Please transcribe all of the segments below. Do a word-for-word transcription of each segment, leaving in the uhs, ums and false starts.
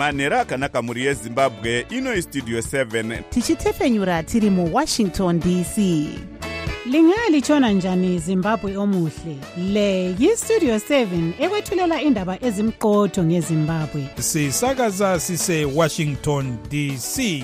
manhero akanaka mhuri yezimbabwe. Ino istudio seven tichitefenyura tiri muwashington D C. Lingalitshona njani Zimbabwe omuhle? Le yistudio seven ekwethulela indaba ezimqotho ngeZimbabwe. Sisakaza sise Washington D C.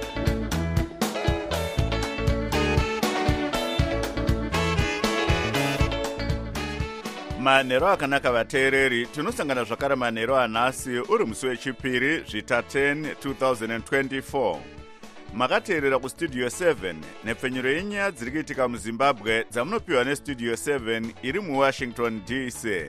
manhero akanaka vateereri, tinosangana zvakare manhero anhasi uri musi wechipiri zvita ten twenty twenty-four. Makateerera kustudio seven nepfenyuro yenyaya dziri kuitika muZimbabwe dzamunopiwa nestudio seven iri muWashington D C.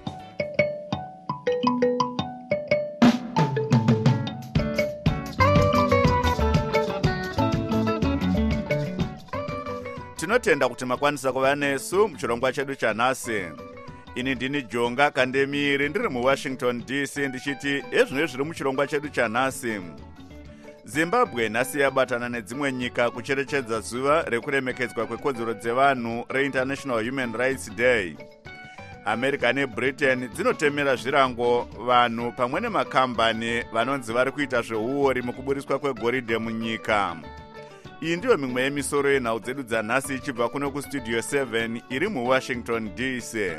Tinotenda kuti makwanisa kuva nesu muchirongwa chedu chanhasi. Ini ndini Jonga Kandemiri ndiri muWashington D C ndichiti ezvino zviri muchirongwa chedu chanhasi. Zimbabwe nhasi yabatana nedzimwe nyika kucherechedza zuva rekuremekedzwa kwekodzero dzevanhu reInternational Human Rights Day. America neBritain dzinotemera zvirango vanhu pamwe nemakambani vanonzi vari kuita zveuori mukuburiswa kwegoridhe munyika. Iyi ndiyo mimwe yemisoro yenhau dzedu dzanhasi ichibva kuno kustudio seven iri muWashington D C.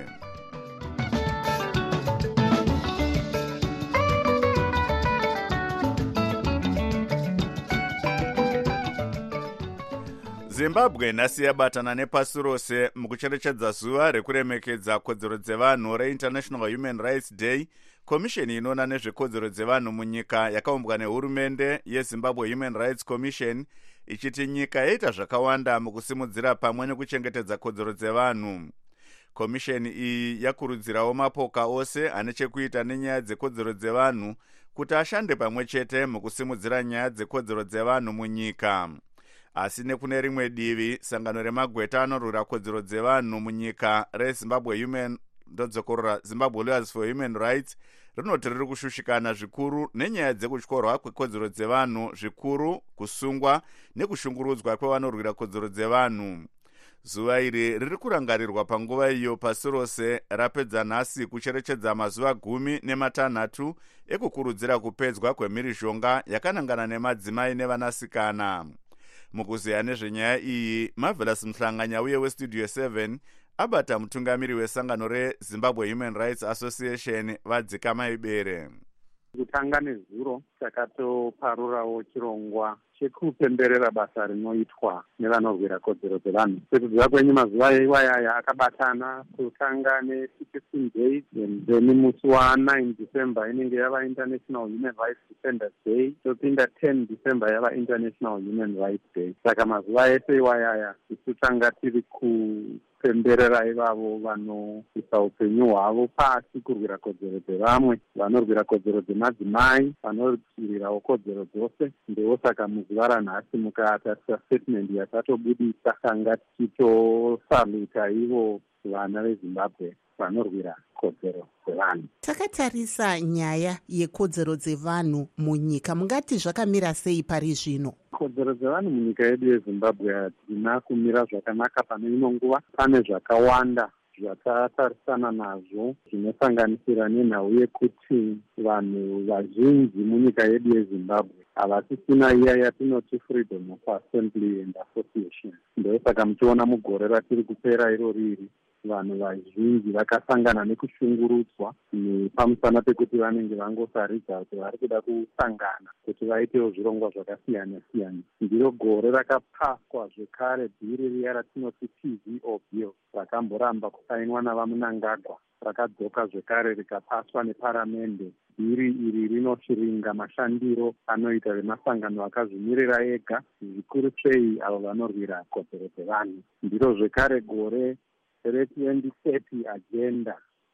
Zimbabwe nhasi yabatana nepasi rose mukucherechedza zuva rekuremekedza kodzero dzevanhu reInternational Human Rights Day. Komisheni inoona nezvekodzero dzevanhu munyika yakaumbwa nehurumende yeZimbabwe Human Rights Commission ichiti nyika yaita zvakawanda mukusimudzira pamwe nekuchengetedza kodzero dzevanhu. Komisheni iyi yakurudzirawo mapoka ose ane chekuita nenyaya dzekodzero dzevanhu kuti ashande pamwe chete mukusimudzira nyaya dzekodzero dzevanhu munyika. Asi nekune rimwe divi, sangano remagweta anorwira kodzero dzevanhu munyika reZimbabwe Human ndodzikorora Zimbabwe Lawyers for Human Rights rinoti riri kushushikana zvikuru nenyaya dzekutyorwa kwekodzero dzevanhu, zvikuru kusungwa nekushungurudzwa kwevanorwira kodzero dzevanhu. Zuva iri riri kurangarirwa panguva iyo pasi rose rapedza nhasi kucherechedza mazuva gumi nematanhatu ekukurudzira kupedzwa kwemhirizhonga yakanangana nemadzimai nevanasikana. Mukuziya nezvenyaya iyi, Marvelous Mhlanganya uye westudio seven abata mutungamiri wesangano reZimbabwe Human Rights Association vadzika maibere. Kutanga nezuro takatoparurawo chirongwa chekupemberera basa rinoitwa nevanorwira kodzero dzevanhu. Sekudziva kwenyu mazuva iwaya akabatana kutanga ne-Citizen Day, then musi wa9 December inenge yava International Human Rights Defenders Day, topinda ten December yava International Human Rights Day. Saka mazuva ese iwaya isu tanga tiri kupemberera ivavo vanoisa upenyu hwavo pasi kurwira kodzero dzevamwe, vanorwira kodzero dzemadzimai, vanorwirawo kodzero dzose. Ndewo saka muzuva ranhasi mukatarisa statement yatatobudisa tanga tichitosaluta ivo vana veZimbabwe vanorwira kodzero dzevanhu. Takatarisa nyaya yekodzero dzevanhu munyika, mungati zvakamira sei pari zvino? Kodzero dzevanhu munyika yedu yeZimbabwe hadzina kumira zvakanaka pane ino nguva. Pane zvakawanda zvatatarisana nazvo zvinosanganisira nenhau yekuti vanhu vazhinji munyika yedu yeZimbabwe havasisina iya yatinoti freedom of assembly and association. Ndosaka muchiona mugore ratiri kupera iro riri vanhu vazhinji vakasangana nekushungurudzwa pamusana pekuti vanenge vangosaridza kuti vari kuda kusangana kuti vaitewo zvirongwa zvakasiyana siyana. Ndiro gore rakapaswa zvekare bhiri riya ratinoti T V O bill rakamboramba kusainwa navaMunangagwa, rakadzoka zvekare rikapaswa neparamende. Bhiri iri rinoshiringa mashandiro anoita vemasangano akazvimirira ega, zvikuru sei avo vanorwira kodzero dzevanhu. Ndiro zvekare gore re-twenty thirty agenda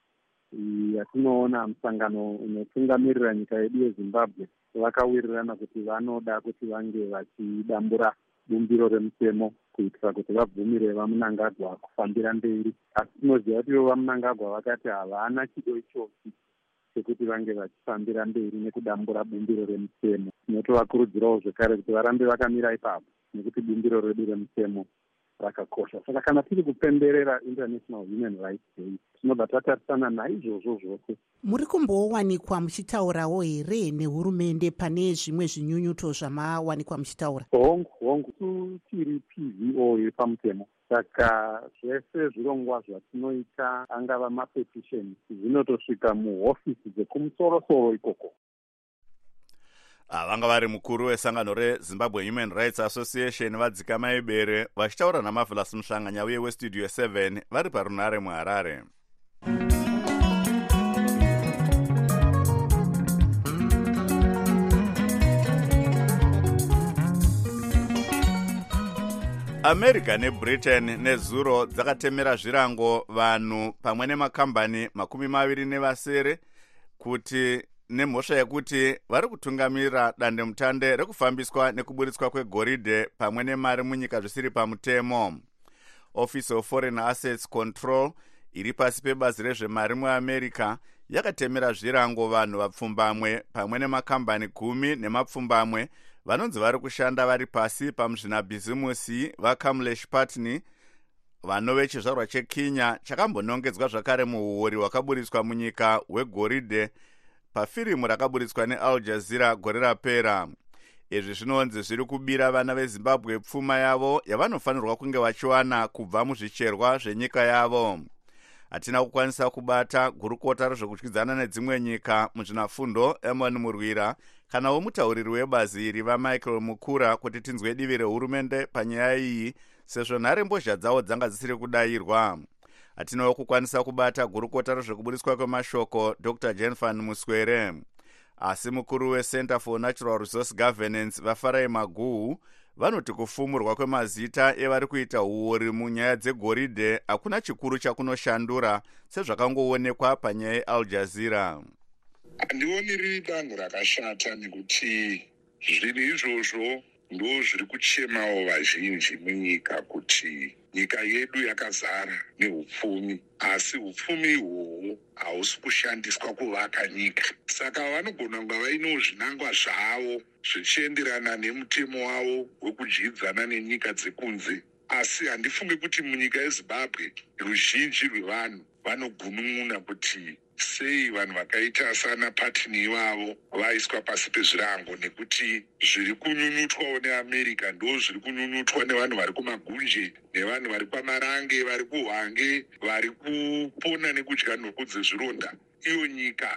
yatinoona musangano unotungamirira nyika yedu yeZimbabwe vakawirirana kuti vanoda kuti vange vachidambura bumbiro remutemo kuitira kuti vabvumire vaMunangagwa kufambira mberi. Asi tinoziva kuti vaMunangagwa vakati havana chido ichochi chekuti vange vachifambira mberi nekudambura bumbiro remutemo. Tinotovakurudzirawo zvekare kuti varambe vakamira ipapo nekuti bumbiro redu remutemo rakakosha. Saka kana tiri kupemberera International Human Rights Day, tinobva tatarisana naizvozvo zvose. Muri kumbowanikwa muchitaurawo here nehurumende pane zvimwe zvinyunyuto zvamawanikwa muchitaura? Hongu hongu tiri P V O iri pamutemo, saka zvese zvirongwa zvatinoita angava mapetisheni zvinotosvika muhofisi dzekumusoro-soro ikoko. Vanga vari mukuru wesangano reZimbabwe Human Rights Association vadzika maibere vachitaura naMarvelous Muhlanganya uye westudio seven vari parunare muHarare. America neBritain nezuro dzakatemera zvirango vanhu pamwe nemakambani makumi maviri nevasere kuti nemhosva yekuti vari kutungamira dandemutande rekufambiswa nekuburitswa kwegoridhe pamwe nemari munyika zvisiri pamutemo. Office of Foreign Assets Control iri pasi pebazi rezvemari muAmerica yakatemera zvirango vanhu vapfumbamwe pamwe nemakambani gumi nemapfumbamwe vanonzi vari kushanda vari pasi pamuzvinabhizimusi vaKamlesh Patni, vanove chizvarwa cheKenya chakambonongedzwa zvakare muhuori hwakaburitswa munyika hwegoridhe pafirimu rakaburitswa neAl Jazeera gore rapera. Izvi zvinonzi zviri kubira vana veZimbabwe pfuma yavo yavanofanirwa kunge vachiwana kubva muzvicherwa zvenyika yavo. Hatina kukwanisa kubata gurukota rezvekudyidzana nedzimwe nyika muzvinafundo Emon Murwira kana womutauriri webazi iri vaMichael Mukura kuti tinzwe divi rehurumende panyaya iyi sezvo nhare mbozha dzavo dzanga dzisiri kudayirwa. Hatinawo kukwanisa kubata gurukota rezvekuburitswa kwemashoko Doctor Jenfan Muswere. Asi mukuru weCenter for Natural Resource Governance vaFarai Maguhu vanoti kufumurwa kwemazita evari kuita huori munyaya dzegoridhe hakuna chikuru chakunoshandura sezvakangoonekwa panyaya yeAl Jazeera. Handioni riri danho rakashata nekuti zvinhu izvozvo ndo zviri kuchemawo vazhinji munyika kuti nyika yedu yakazara nehupfumi, asi hupfumi ihwohwo hausi kushandiswa kuvaka nyika. Saka vanogona kunga vaino zvinangwa zvavo zvichienderana nemutemo wavo wekudyidzana nenyika dzekunze, asi handifunge kuti munyika yeZimbabwe ruzhinji rwevanhu vanogunun'una kuti sei vanhu vakaita sana Patni ivavo vaiswa pasi pezvirango, nekuti zviri kunyunyutwawo neAmerica ndo zviri kunyunyutwa nevanhu vari kumagunje, nevanhu vari kwamarange, vari kuhwange, vari kupona nekudya nhuku dzezvironda, iyo nyika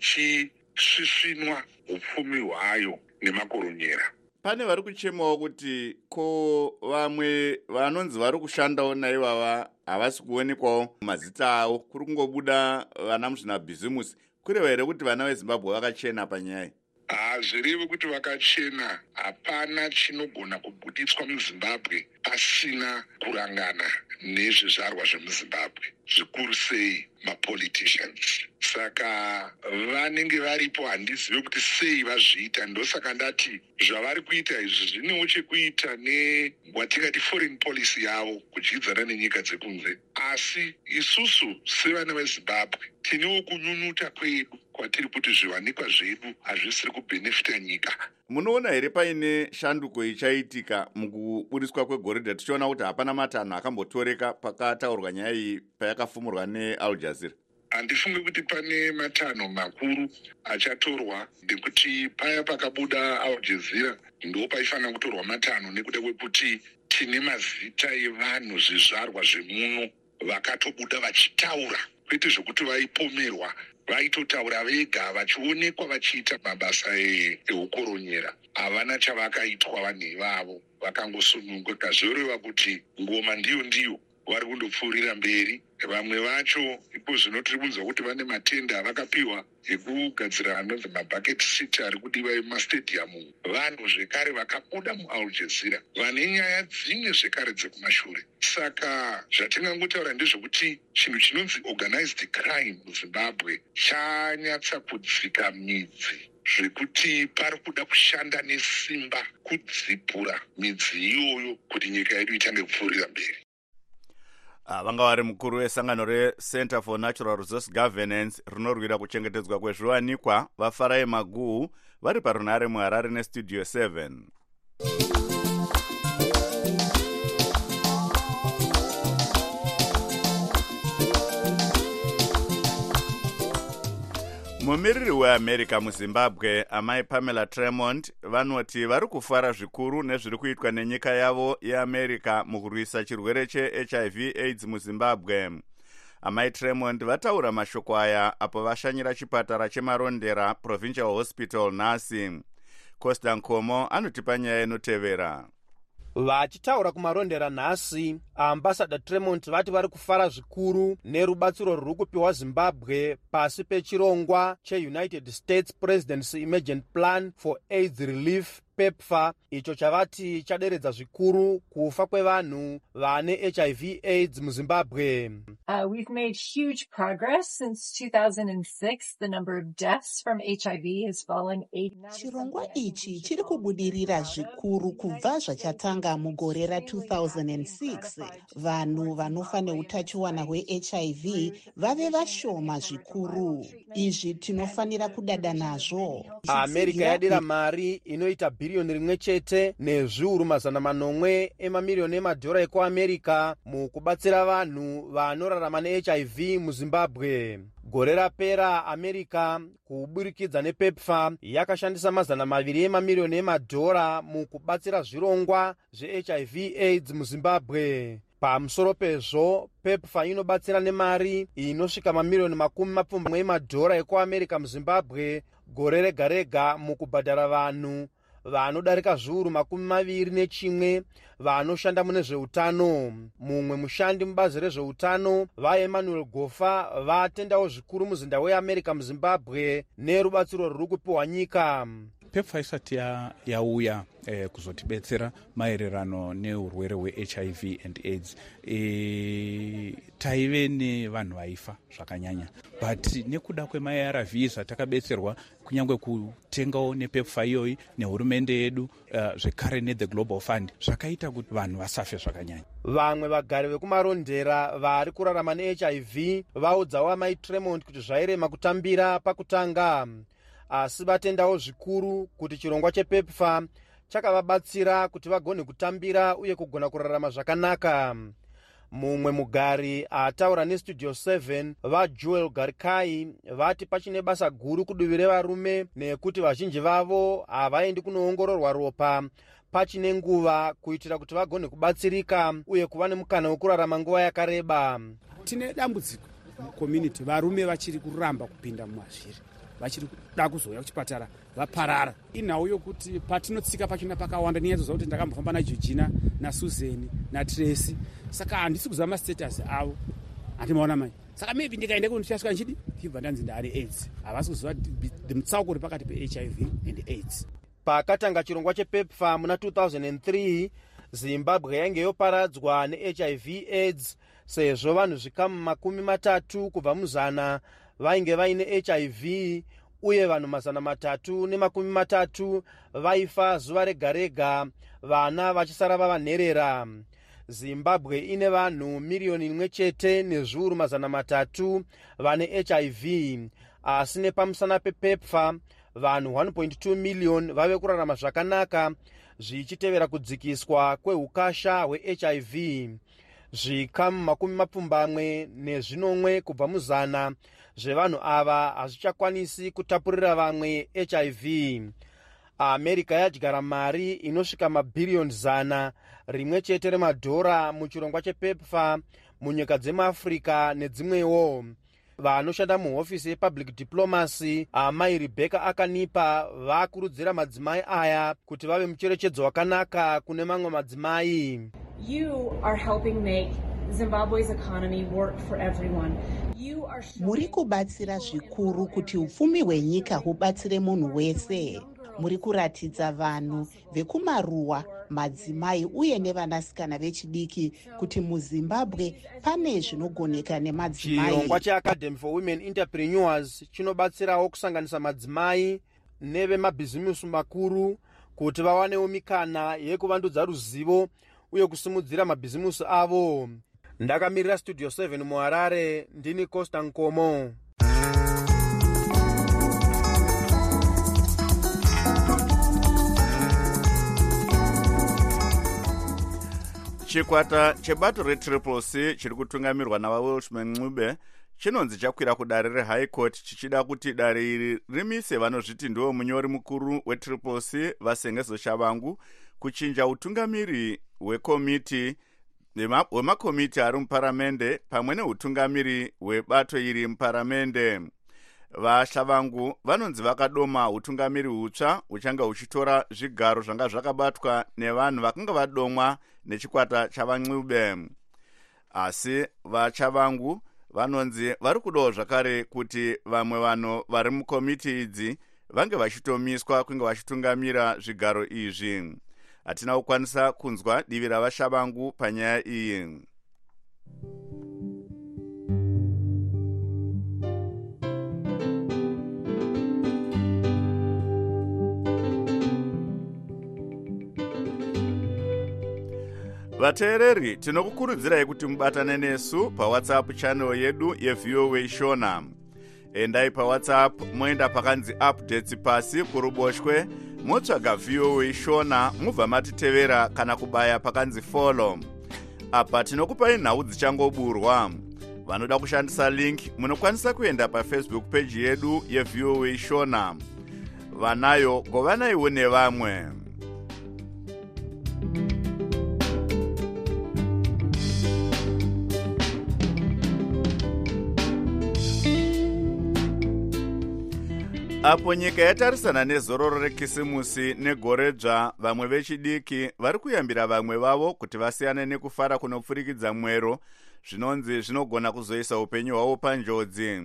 ichisvisvinwa upfumi hwayo nemakoronyera. Pane vari kuchemawo kuti ko vamwe vanonzi vari kushandawo naivava havasi kuonekwawo mazita avo, kuri kungobuda vana muzvinabhizimusi. Kureva here kuti vana veZimbabwe vakachena panyaya? Hazvirevi kuti vakachena. Hapana chinogona kubuditswa muZimbabwe pasina kurangana nezvizvarwa zvemuZimbabwe, zvikuru sei mapoliticians. Saka vanenge varipo, handizive kuti sei vazviita. Ndosaka ndati zvavari kuita izvi zvinewo chekuita newatingati foreign policy yavo, kudyidzana nenyika dzekunze. Asi isusu sevana veZimbabwe tinewo kunyunyuta kwedu kwatiri kuti zviwanikwa zvedu hazvisiri kubhenefita nyika. Munoona here paine shanduko ichaitika mukuburitswa kwegoridhe, tichiona kuti hapana matanho akambotoreka pakataurwa nyaya iyi payakafumurwa neAl Jazeera? Handifunge kuti pane matanho makuru achatorwa, ndekuti paya pakabuda Al Jazeera ndo paifanira kutorwa matanho, nekuda kwekuti tine mazita evanhu zvizvarwa zvemuno vakatobuda vachitaura, kwete zvokuti vaipomerwa, vaitotaura vega vachionekwa vachiita mabasa eukoronyera. Havana chavakaitwa vanhu ivavo, vakangosununguka. Zvoreva kuti ngoma ndiyo ndiyo, vari kundopfuurira mberi. Vamwe vacho ipo zvino tiri kunzwa kuti vane matenda avakapiwa ekugadzira anonzi mabucket seat ari kudiwa emastadium. Vanhu zvekare vakabuda muAl Jazeera vane nyaya dzimwe zvekare dzekumashure. Saka zvatingangotaura ndezvekuti chinhu chinonzi organized crime muZimbabwe chanyatsa kudzika midzi, zvekuti pari kuda kushanda nesimba kudzipura midzi iyoyo kuti nyika yedu itange kupfuurira mberi. Vanga vari mukuru wesangano reCenter for Natural Resource Governance rinorwira kuchengetedzwa kwezviwanikwa vaFarai Maguhu vari parunare muHarare nestudio seven. mumiriri weamerica muzimbabwe amai Pamela Tremont vanoti vari kufara zvikuru nezviri kuitwa nenyika yavo yeamerica mukurwisa chirwere che H I V AIDS muzimbabwe. Amai Tremont vataura mashoko aya apo vashanyira chipatara chemarondera Provincial Hospital nhasi. Costa Nkomo anotipa nyaya inotevera. Vachitaura kumarondera nhasi, ambassador Tremont vati vari kufara zvikuru nerubatsiro ruri kupiwa Zimbabwe pasi pechirongwa che-United States Presidency Emergent Plan for AIDS Relief PEPFAR, icho chavati chaderedza zvikuru kufa kwevanhu vane H I V AIDS muZimbabwe. Uh, we've made huge progress since two thousand six. The number of deaths from H I V has fallen eighty. Chirongwa ichi chiri kubudirira zvikuru kubva zvachatanga mugore ra two thousand six. Vanhu vanofa neutachiwana hwe-H I V vave vashoma zvikuru. Izvi tinofanira kudada nazvo. America yadira mari inoita bhiriyoni rimwe chete nezviuru mazana manomwe emamiliyoni emadhora ekuAmerica mukubatsira vanhu vanorarama ne-H I V muZimbabwe. Gore rapera America kuburikidza nePEPFAR yakashandisa mazana maviri emamiliyoni emadhora mukubatsira zvirongwa zve-H I V AIDS muZimbabwe. Pamusoro pezvo, PEPFAR inobatsira nemari inosvika mamiliyoni makumi mapfumbamwe emadhora ekuAmerica muZimbabwe gore rega rega mukubhadhara vanhu vanodarika zviuru makumi maviri nechimwe vanoshanda mune zveutano. Mumwe mushandi mubazi rezveutano vaEmmanuel Gofa vatendawo zvikuru muzinda weAmerica muZimbabwe nerubatsiro ruri kupiwa nyika. PEPFAR isati yauya eh, kuzotibetsera maererano neurwere hwe-H I V and AIDS. E, taive nevanhu vaifa zvakanyanya, but nekuda kwema-A R Vs atakabetserwa kunyange kutengawo nePEPFAR iyoyi nehurumende yedu uh, zvekare neThe Global Fund zvakaita kuti vanhu vasafe zvakanyanya. Vamwe vagari vekumarondera vari kurarama ne-H I V vaudzawo amai Tremont kuti zvairema kutambira pakutanga, asi vatendawo zvikuru kuti chirongwa chePEPFAR chakavabatsira kuti vagone kutambira uye kugona kurarama zvakanaka. Mumwe mugari ataura neStudio seven vaJoel Garikai vati pachine basa guru kudivi revarume nekuti vazhinji vavo havaendi kunoongororwa ropa pachine nguva kuitira kuti vagone kubatsirika uye kuva nemukana wekurarama nguva yakareba. Tine dambudziko mucommunity, varume vachiri kuramba kupinda mumazviri, vachiri kuda kuzouya kuchipatara vaparara. Inhau yokuti patinotsika pachona pakawanda, nenyaya kuti ndakambofamba naJeorgina naSusan naTracy, saka handisi kuziva mastatus avo, handimaona mai. Saka maybe ndikaenda kundichasvika nchidi ndibva ndanzi ndari AIDS, havasi kuziva mutsauko uri pakati pe-H I V and AIDS. Pakatanga chirongwa chePEPFAR muna two thousand three, Zimbabwe yange yoparadzwa ne-H I V AIDS sezvo vanhu zvikamu makumi matatu kubva muzana vainge vaine H I V uye vanhu mazana matatu nemakumi matatu vaifa zuva rega rega, vana vachisara vavanherera. Zimbabwe ine vanhu miliyoni imwe chete nezviuru mazana matatu vane H I V, asi nepamusana pePEPFAR vanhu one point two million vave kurarama zvakanaka zvichitevera kudzikiswa kweukasha hwe-H I V. Zvikamu makumi mapfumbamwe nezvinomwe kubva muzana zvevanhu ava hazvichakwanisi kutapurira vamwe H I V. America yadyara mari inosvika mabhiriyoni zana rimwe chete remadhora muchirongwa chePEPFAR munyika dzemuAfrica nedzimwewo. Vanoshanda muhofisi yepublic diplomacy amai Rebecca Akanipa vakurudzira madzimai aya kuti vave mucherechedzo wakanaka kune mamwe madzimai. You are helping make Zimbabwe's economy work for everyone. You are muri kubatsira zvikuru kuti upfumi hwenyika hubatsire munhu wese. Muri kuratidza vanhu vekumaruwa, madzimai uye nevanasikana vechidiki kuti muZimbabwe pane zvinogoneka nemadzimai. Chirongwa cheAcademy for Women Entrepreneurs chinobatsirawo kusanganisa madzimai nevemabhizimusi makuru kuti vawanewo mikana yekuvandudza ruzivo uye kusimudzira mabhizimusi avo. Ndakamirira Studio seven muHarare, ndini Costa Nkomo. Chikwata chebato reTriple C chiri kutungamirwa nawaWelshman Ncube chinonzi chakwira kudare rehigh court chichida kuti dare iri rimise vanozviti ndiwo munyori mukuru wetriple c Vasengezo Shavangu kuchinja utungamiri hwekomiti hwemakomiti ari muparamende pamwe neutungamiri hwebato iri muparamende. VaShavangu vanonzi vakadoma utungamiri hutsva uchanga huchitora zvigaro zvanga zvakabatwa nevanhu vakanga vadomwa nechikwata chavaNcube. Asi vaShavangu vanonzi vari kudawo zvakare kuti vamwe vanhu vari mukomiti idzi vange vachitomiswa kunge vachitungamira zvigaro izvi. Hatina kukwanisa kunzwa divi ravaShavangu panyaya iyi. Vateereri, tinokukurudzirai kuti mubatane nesu paWhatsApp channel yedu yeV O A Shona. Endai paWhatsApp moenda pakanzi updates pasi kuruboshwe, motsvaga V O A Shona, mubva matitevera kana kubaya pakanzi follow. Apa tinokupai nhau dzichangoburwa. Vanoda kushandisa link munokwanisa kuenda paFacebook page yedu yeV O A Shona. Vanayo govanaiwo nevamwe. Apo nyika yatarisana nezororo rekisimusi negoredzva, vamwe vechidiki vari kuyambira vamwe vavo kuti vasiyane nekufara kunopfurikidza mwero, zvinonzi zvinogona kuzoisa upenyu hwavo panjodzi.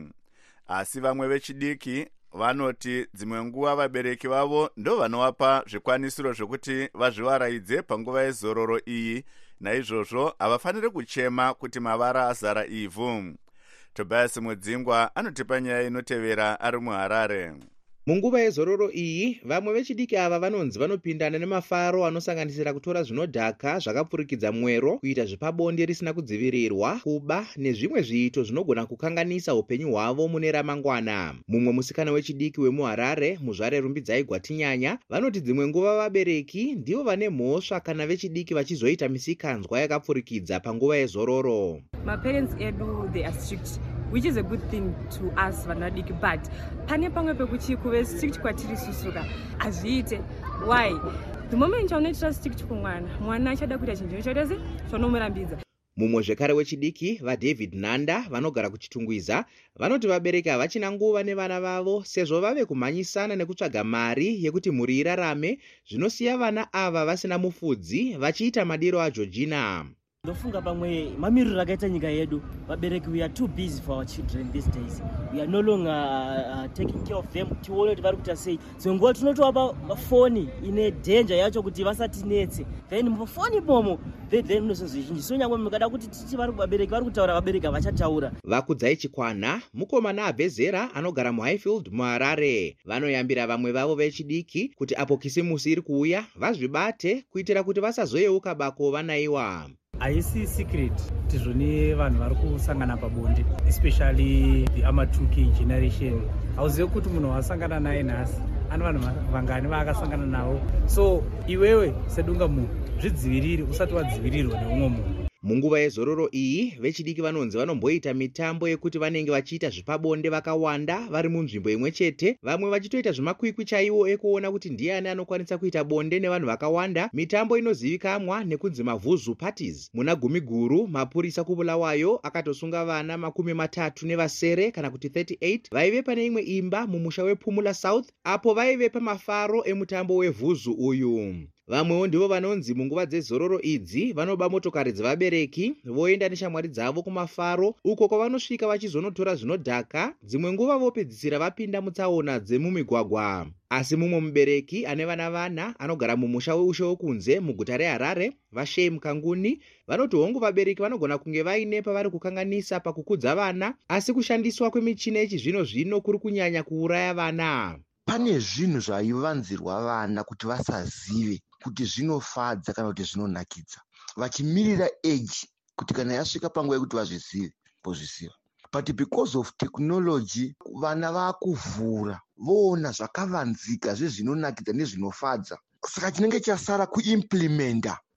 Asi vamwe vechidiki vanoti dzimwe nguva vabereki vavo ndo vanovapa zvikwanisiro zvokuti vazvivaraidze panguva yezororo iyi, naizvozvo havafaniri kuchema kuti mavara azara ivhu. Tobias Mudzingwa anotipa nyaya inotevera ari muHarare. Munguva yezororo iyi, vamwe vechidiki ava vanonzi vanopindana nemafaro anosanganisira kutora zvinodhaka zvakapfurikidza mwero, kuita zvepabonde risina kudzivirirwa, kuba nezvimwe zviito zvinogona kukanganisa upenyu hwavo mune ramangwana. Mumwe musikana wechidiki wemuHarare, Muzvare Rumbidzai Gwatinyanya, vanoti dzimwe nguva vabereki ndivo vane mhosva kana vechidiki vachizoita misikanzwa yakapfurikidza panguva yezororo. My parents edu, they are strict, which is a good thing to us vanadiki, but pane pamwe pekuti kuve strict kwatiri susuka azviite. Why? The moment chaunoitira strict kumwana, mwana achada kuita chinhu chodese chonomurambidza. Mumwe zvekare wechidiki, vaDavid Nanda, vanogara kuchitungwiza, vanoti vabereki havachina nguva nevana vavo sezvo vave kumhanyisana nekutsvaga mari yekuti mhuri irarame, zvinosiya vana ava vasina mufudzi vachiita madiro aJeorgina. Ndofunga pamwe mamiriro akaita nyika yedu, vabereki, we are too busy for our children these days. We are no longer uh, taking care of them. Tione kuti vari kuita sei. Senguva tinotovapa foni ine danger yacho kuti vasatinetse. Then mufoni pomo then then munozozvizhinji. So nyangwe mukada kuti titi vari vabereki vari kutaura, vabereki havachataura. Vakudzai Chikwana, mukomana abve zera anogara muHighfield muHarare, vanoyambira vamwe vavo vechidiki kuti apo kisimusi iri kuuya vazvibate kuitira kuti vasazoyeuka bako vanaiwa. Haisi secret tizvoni vanhu vari kusangana pabonde, especially the ama two K generation. Hauzivi kuti munhu wasangana naye nhasi ane vanhu vangani vaakasangana navo. So iwewe sedunga munhu zvidzivirire usati wadzivirirwa neumwe munhu. Munguva yezororo iyi, vechidiki vanonzi vanomboita mitambo yekuti vanenge vachiita zvepabonde vakawanda vari munzvimbo imwe chete, vamwe vachitoita zvemakwikwi chaiwo ekuona kuti ndiani anokwanisa kuita bonde nevanhu vakawanda, mitambo inozivikanwa nekunzi mavhuzu parties. Muna gumi guru, mapurisa kuBulawayo akatosunga vana makumi matatu nevasere kana kuti thirty-eight vaive pane imwe imba mumusha wePhumula South, apo vaive pamafaro emutambo wevhuzu uyu. Vamwewo ndivo vanonzi munguva dzezororo idzi vanoba motokari dzevabereki voenda neshamwari dzavo kumafaro, uko kwavanosvika vachizonotora zvinodhaka, dzimwe nguva vopedzisira vapinda mutsaona dzemumigwagwa. Asi mumwe mubereki ane vana vana anogara mumusha weushe wokunze muguta reHarare, Vashei Mukanguni, vanoti hongu vabereki vanogona kunge vaine pavari kukanganisa pakukudza vana, asi kushandiswa kwemichina yechizvino zvino kuri kunyanya kuuraya vana. Pane zvinhu zvaivanzirwa vana kuti vasazive kuti zvinofadza kana kuti zvinonakidza, vachimirira age kuti kana yasvika panguva yekuti vazvizive vozviziva. But because of technology, vana vakuvhura voona zvakavanzika zvezvinonakidza nezvinofadza. Saka chinenge chasara kuimplementa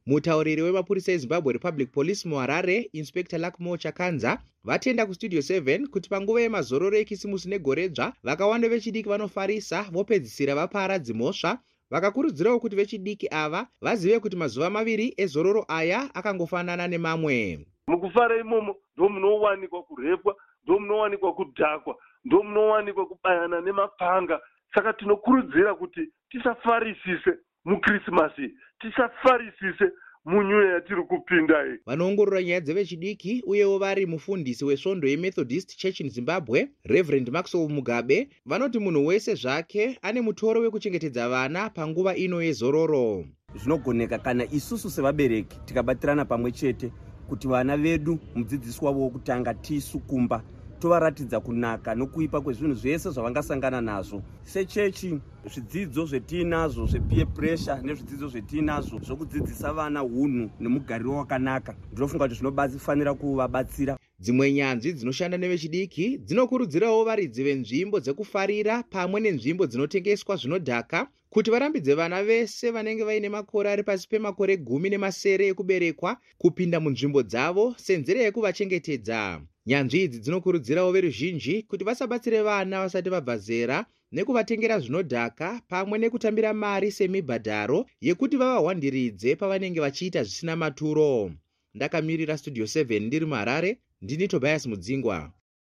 Mutauriri wemapurisa eZimbabwe Republic Police muHarare, Inspector Lakmo Chakanza, vatenda kustudio seven kuti panguva yemazororo ekisimusi negoredzva vakawanda vechidiki vanofarisa vopedzisira vaparadzi mhosva. Vakakurudzirawo kuti vechidiki ava vazive kuti mazuva maviri ezororo aya akangofanana nemamwe. Mukufara imomo ndo munowanikwa kurepwa, ndo munowanikwa kudhakwa, ndo munowanikwa kubayana nemapanga. Saka tinokurudzira kuti tisafarisise mukrisimasi, tisafarisise munyuya yatiri kupinda iyi. Vanoongorora nyaya dzevechidiki uyewo vari mufundisi wesvondo yeMethodist Church in Zimbabwe, Reverend Maxwell Mugabe, vanoti munhu wese zvake ane mutoro wekuchengetedza vana panguva ino yezororo. Zvinogoneka kana isusu sevabereki tikabatirana pamwe chete kuti vana vedu mudzidzisi wavo wokutanga tisu kumba tovaratidza kunaka nokuipa kwezvinhu zvese zvavangasangana nazvo. Sechechi, zvidzidzo zvetinazvo zvepeer pressure nezvidzidzo zvetinazvo zvokudzidzisa vana unhu nemugariro wakanaka, ndinofunga kuti zvinofanira kuvabatsira. Dzimwe nyanzvi dzinoshanda nevechidiki dzinokurudzirawo varidzi venzvimbo dzekufarira pamwe nenzvimbo dzinotengeswa zvinodhaka kuti varambidze vana vese vanenge vaine makore ari pasi pemakore gumi nemasere ekuberekwa kupinda munzvimbo dzavo senzira yekuvachengetedza. Nyanzvi idzi dzinokurudzirawo veruzhinji kuti vasabatsire vana vasati vabva zera nekuvatengera zvinodhaka pamwe nekutambira mari semibhadharo yekuti vavahwandiridze pavanenge vachiita zvisina maturo. Ndakamirira studio seven ndiri muHarare, ndini Tobias Mudzingwa.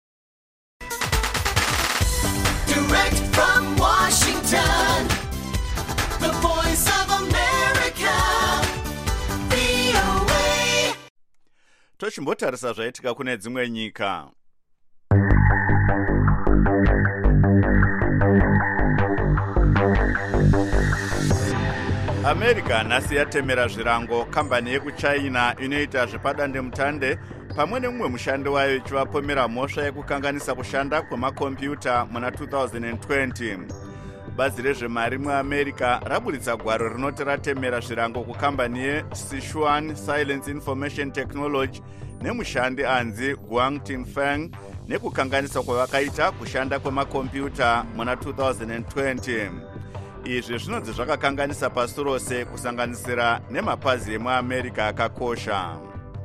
Direct from Washington, the voice of America, V O A. Tochimbotarisa zvaitika kune dzimwe nyika. America nhasi yatemera zvirango kambani yekuchina inoita zvepadandemutande pamwe nemumwe mushandi wayo ichivapomera mhosva yekukanganisa kushanda kwemakombiyuta muna two thousand twenty. Bazi rezvemari muAmerica raburitsa gwaro rinoti ratemera zvirango kukambani yeSichuan Silence Information Technology nemushandi anzi Guang Tinfeng nekukanganisa kwavakaita kushanda kwemakombiyuta muna two thousand twenty. Izvi zvinonzi zvakakanganisa pasi rose kusanganisira nemapazi emuAmerica akakosha.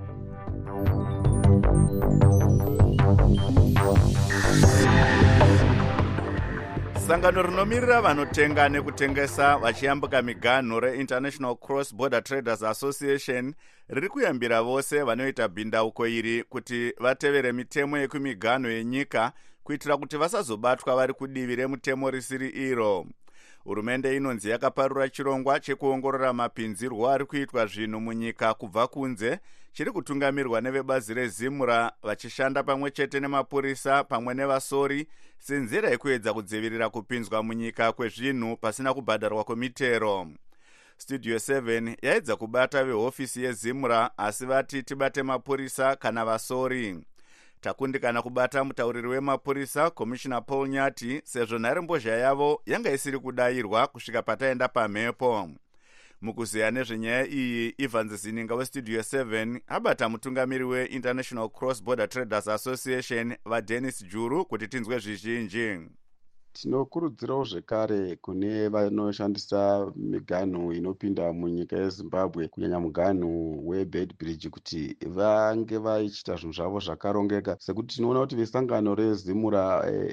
Sangano rinomirira vanotenga nekutengesa vachiyambuka miganhu reInternational Cross Border Traders Association riri kuyambira vose vanoita bhindauko iri kuti vatevere mitemo yekumiganhu yenyika kuitira kuti vasazobatwa vari kudivi remutemo risiri iro. Hurumende inonzi yakaparura chirongwa chekuongorora mapinzirwo ari kuitwa zvinhu munyika kubva kunze chiri kutungamirwa nevebazi rezimura vachishanda pamwe chete nemapurisa pamwe nevasori senzira yekuedza kudzivirira kupinzwa munyika kwezvinhu pasina kubhadharwa kwemitero. Studio seven yaedza kubata vehofisi yezimura asi vati tibate mapurisa kana vasori. Takundikana kubata mutauriri wemapurisa Commissioner Paul Nyati sezvo nharembozha yavo yanga isiri kudayirwa kusvika pataenda pamhepo. Mukuziya nezvenyaya iyi, Ivan Zininga weStudio seven abata mutungamiri weInternational Cross Border Traders Association vaDennis Juru kuti tinzwe zvizhinji. Tinokurudzirawo zvekare kune vanoshandisa miganhu inopinda munyika yeZimbabwe kunyanya muganhu weBedbridge kuti vange vachiita zvinhu zvavo zvakarongeka, sekuti tinoona kuti vesangano rezimura e,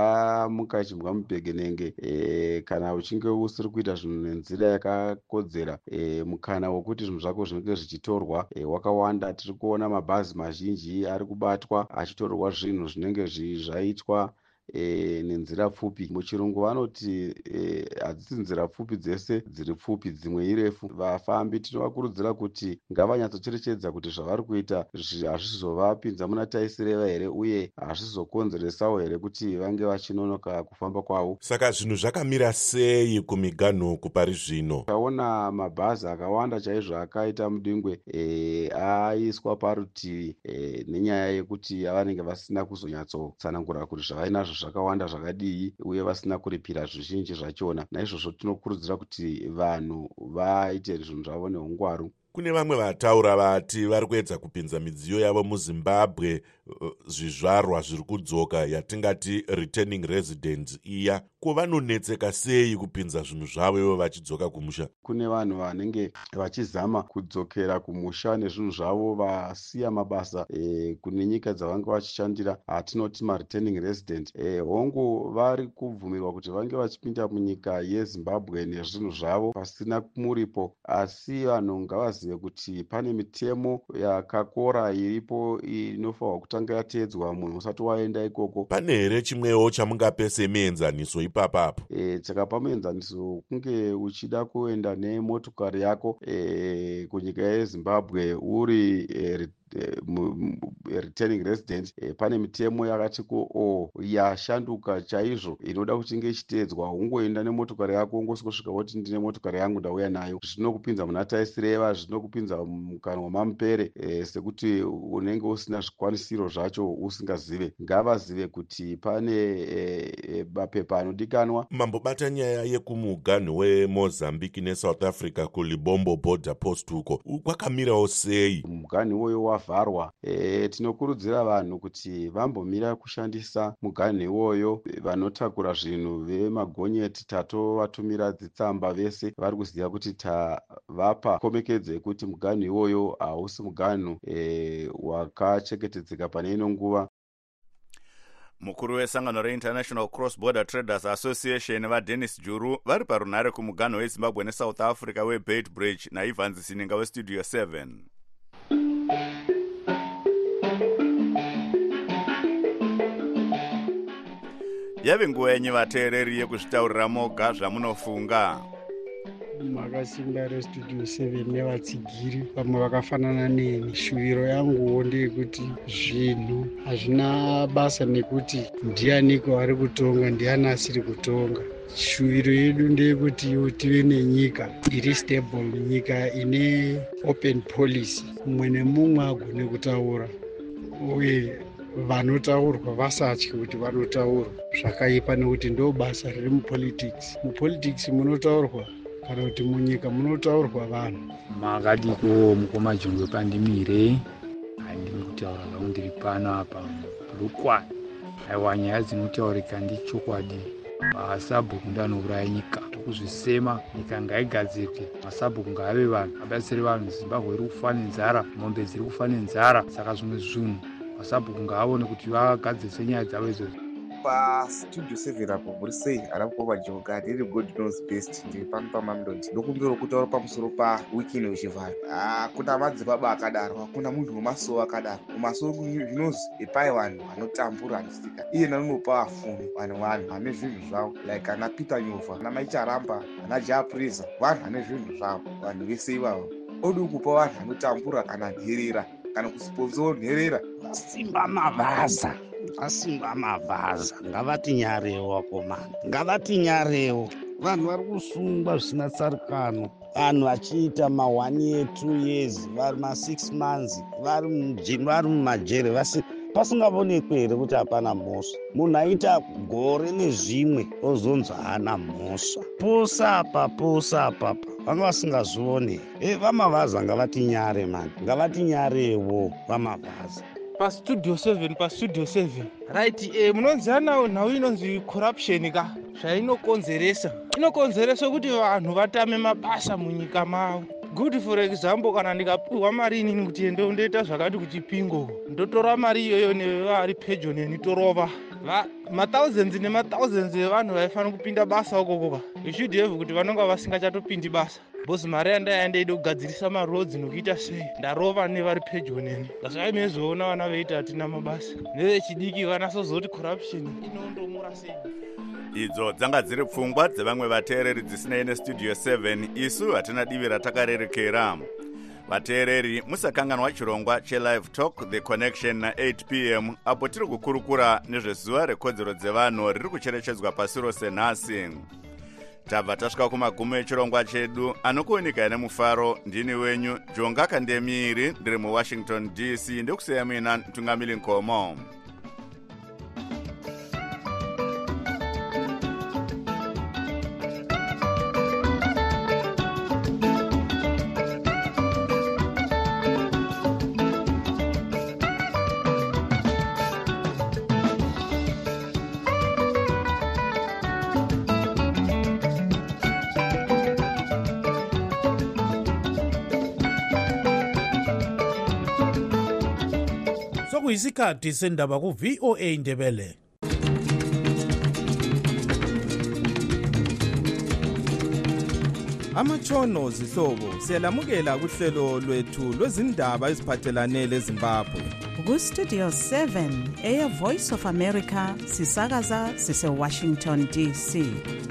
vamuka chimbwa mubegenenge e, kana uchinge usiri kuita zvinhu nenzira yakakodzera e, mukana wokuti zvinhu zvako zvinenge zvichitorwa e, wakawanda. Tiri kuona mabhazi mazhinji ari kubatwa achitorwa zvinhu zvinenge zvaitwa E, nenzira pfupi. Muchirungu vanoti hadzisi e, nzira pfupi dzese dziri pfupi, dzimwe irefu. Vafambi tinovakurudzira kuti ngavanyatsocherechedza kuti zvavari kuita hazvizovapinza muna taisireva here uye hazvizokonzeresawo here kuti vange vachinonoka kufamba kwavo. Saka zvinhu zvakamira sei kumiganhu kupari zvino? Taona mabhazi akawanda chaizvo akaita mudingwe e, aiswa parutivi e, nenyaya yekuti vanenge vasina kuzonyatsotsanangura kuti zvavainazvo zvakawanda zvakadii uye vasina kuripira zvizhinji zvachona. Naizvozvo tinokurudzira kuti vanhu vaite zvinhu zvavo neungwaru. Kune vamwe vataura vati vari kuedza kupinza midziyo yavo muZimbabwe, zvizvarwa zviri kudzoka yatingati returning residents iya ko vanonetseka sei kupinza zvinhu zvavo ivo vachidzoka kumusha? Kune vanhu vanenge vachizama kudzokera kumusha nezvinhu zvavo vasiya mabasa e, kune nyika dzavanga vachishandira atinoti mareturning resident. E, hongu vari kubvumirwa kuti vange vachipinda munyika yeZimbabwe nezvinhu zvavo pasina muripo, asi vanhu ngavazive kuti pane mitemo yakakora iripo inofanirwa kutanga yateedzwa munhu usati waenda ikoko. Pane here chimwewo chamungape semuenzaniso ipapapo? E, chakapa muenzaniso kunge uchida kuenda nemotokari yako e, kunyika yeZimbabwe uri e, returning resident. E, pane mitemo yakati ko o yashanduka chaizvo inoda kuti inge ichiteedzwa. Ungoenda nemotokari yako ungosvika woti ndine motokari yangu ndauya nayo. Zvinokupinza muna taisireva, zvinokupinza mukanwa mamupere e, sekuti unenge usina zvikwanisiro zvacho usingazive. Ngavazive kuti pane e, e, mapepa anodikanwa. Mambobata nyaya yekumuganhu weMozambique neSouth Africa kuLibombo border post uko kwakamirawo sei? Muganhu iwoyo wavharwa. E, tinokurudzira vanhu kuti vambomira kushandisa muganhu iwoyo. Vanotakura zvinhu vemagonyeti tatovatumira dzitsamba vese vari kuziva kuti tavapa komekedzo yekuti muganhu iwoyo hausi muganhu e, wakachengetedzeka pane ino nguva. Mukuru wesangano reInternational Cross Border Traders Association vaDennis Juru vari parunhare kumuganho weZimbabwe neSouth Africa weBeit Bridge naIvans Sininga weStudio seven. Yave nguva yenyu vateereri yekuzvitaurira moga zvamunofunga. Makasimba reStudio seven nevatsigiri vamwe vakafanana neni. Shuviro yanguwo ndeyekuti zvinhu hazvina basa nekuti ndianiko ari kutonga ndiani asiri kutonga. Shuviro yedu ndeyekuti tive nenyika iri stable, nyika ine open policy, mumwe nemumwe agone kutaura uye vanotaurwa vasatyi kuti vanotaurwa zvakaipa, nekuti ndo basa riri mupolitics. Mupolitics munotaurwa kana kuti munyika munotaurwa vanhu. Makadiko mukoma jongwe pandimire handiri kutaura zvangu ndiri pano apa Bulukwane. Aiwa, nyaya dzinotaurika ndichokwadi. Masabhuku ndanouraya nyika, tokuzvisema. Nyika ngaigadzirwe, masabhuku ngaave vanhu, abatsire vanhu. Zimbabwe iri kufa nenzara, mombe dziri kufa nenzara, saka zvimwe zvinhu masabhuku ngaavone kuti vagadzirise nyaya dzavo idzodzo. PaStudio seven apo muri sei? Ana mukoma jonga ndiri God knows best, ndiri pano paMamdoti. Ndokumbira kutaura pamusoro pawikini wechivharo. Hakuna madzibaba akadaro, hakuna munhu wemasowo akadaro. Mumasowo zvinozi pai vanhu vanotambura anosika. Iye nanopa afumi vanhu vanhu vane zvinhu zvavo, like ana Peter Nyova, ana Maicharamba, ana Japreza, vanhu vane zvinhu zvavo. Vanhu vese ivavo odi kupa vanhu vanotambura kana nherera kana kusiponzoro nherera. Simba mavaza asimba mavaza ngavati nyarewo vakomana, ngavati nyarewo. Vanhu vari kusungwa zvisina tsarukano, vanhu vachiita ma one year two years vari ma six months vari mujini, vari mumajere vasi pasingavonekwe here kuti hapana mhosva. Munhu aita gore nezvimwe ozonzi haana mhosva. Posa apa posa apapa vanga vasingazvione. E, vamavaza ngavati nyare mani, ngavati nyarewo vamavaza. PaStudio seven PaStudio seven right. E, munonziva nawo nhau inonzi corruption ka zvainokonzeresa. Inokonzeresa kuti vanhu vatame mabasa munyika mavo. Good for example, kana ndikapiwa mari inini kuti ende undoita zvakati kuchipingo, ndotora mari iyoyo nevari pedyo neni torova mathousands nemathousands evanhu vaifanira kupinda basa ukokoka. You should have kuti vanonga vasingachatopindi basa. Bosi mari yandaenda ide kugadzirisa marodzi nokuita sei ndarova nevari pedyo neni. Saka mezoona vana veita hatina mabasa. Nevechidiki vanasozoti corruption inondomura sei. Idzo dzanga dziri pfungwa dzevamwe vateereri dzisinei neStudio seven. Isu hatina divi ratakarerekera. Vateereri, musakanganwa chirongwa cheLive Talk The Connection na eight p m apo tiri kukurukura nezvezuva rekodzero dzevanhu riri kucherechedzwa pasi rose nhasi. Tabva tasvika kumagumo echirongwa chedu. Anokuoneka nemufaro ndini wenyu Jonga Kandemiri, ndiri muWashington D C. Ndikusiya mina Tungamili Nkomo. sokuyisikhathi sendaba ku-V O A Ndebele. Amatshono zihlobo siyalamukela kuhlelo lwethu lwezindaba eziphathelane leZimbabwe. Ku-Studio seven, Air Voice of America, sisakaza sise-Washington D C.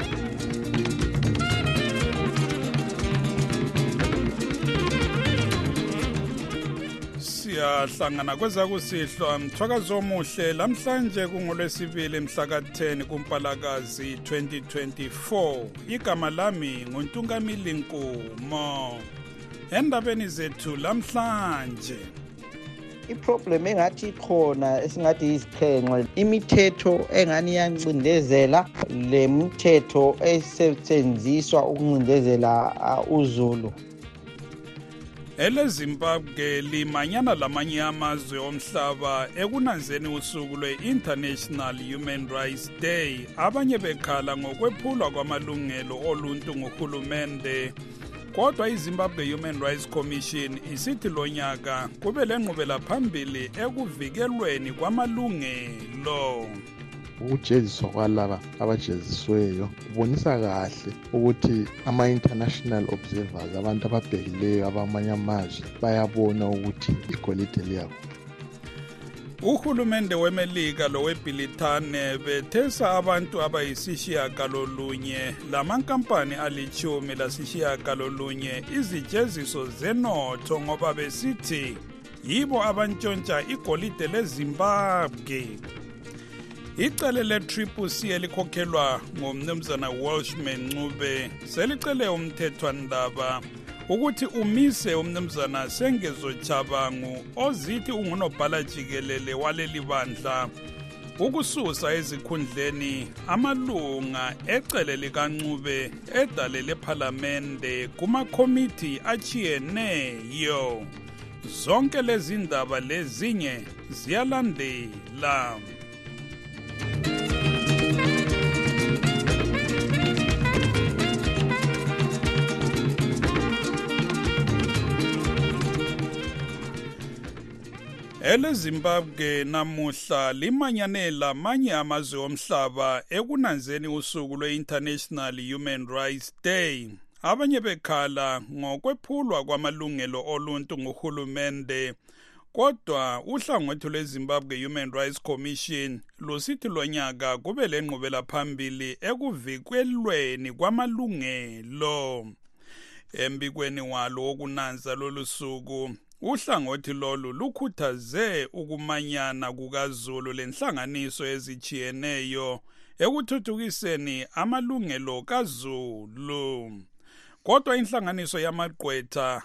Siyahlangana kwezakusihlwa mthwakazo omuhle lamhlanje kungolwesibili mhla ka ten kuMpalakazi twenty twenty-four. Igama lami nguNtungamili Nkumo. Endabeni zethu lamhlanje, iproblem engathi ikhona esingathi isiqhenqe imithetho engani iyancindezela le mithetho esetshenziswa ukuncindezela uZulu. Ele Zimbabwe limanyana lamanye amazwe omhlaba ekunanzeni usuku lwe-International Human Rights Day, abanye bekhala ngokwephulwa kwamalungelo oluntu nguhulumende. Kodwa iZimbabwe Human Rights Commission isithi lo nyaka kube lenqubela phambili ekuvikelweni kwamalungelo. Ukujeziswa kwalaba abajezisweyo kubonisa kahle ukuthi ama-international observers, abantu ababhekileyo abamanye amazwe, bayabona ukuthi igolide liyabo. Uhulumende weMelika lowebhilithane bethesa abantu abayisishiyagalolunye lamankampani alichumi lasishiyagalolunye izijeziso zenotho ngoba besithi yibo abantshontsha igolide leZimbabwe. Icele le-Triple C elikhokhelwa ngumnumzana Welshman Ncube selicele umthethwandaba ukuthi umise umnumzana Sengezo Chabangu ozithi ungunobhala jikelele waleli bandla ukususa ezikhundleni amalunga ecele likaNcube edale lephalamende kumakomiti achiyeneyo. Zonke lezi ndaba lezinye ziyalandela. Ele Zimbabwe namuhla limanyane lamanye amazwe omhlaba ekunanzeni usuku lwe-International Human Rights Day. Abanye bekhala ngokwephulwa kwamalungelo oluntu nguhulumende. Kodwa uhlangothi lweZimbabwe Human Rights Commission lusithi lo nyaka kube lenqubela phambili ekuvikelweni kwamalungelo. Embikweni walo wokunanza lolu suku, uhlangothi lolu lukhuthaze ukumanyana kukaZulu lenhlanganiso ezichiyeneyo ekuthuthukiseni amalungelo kaZulu. Kodwa inhlanganiso yamagqwetha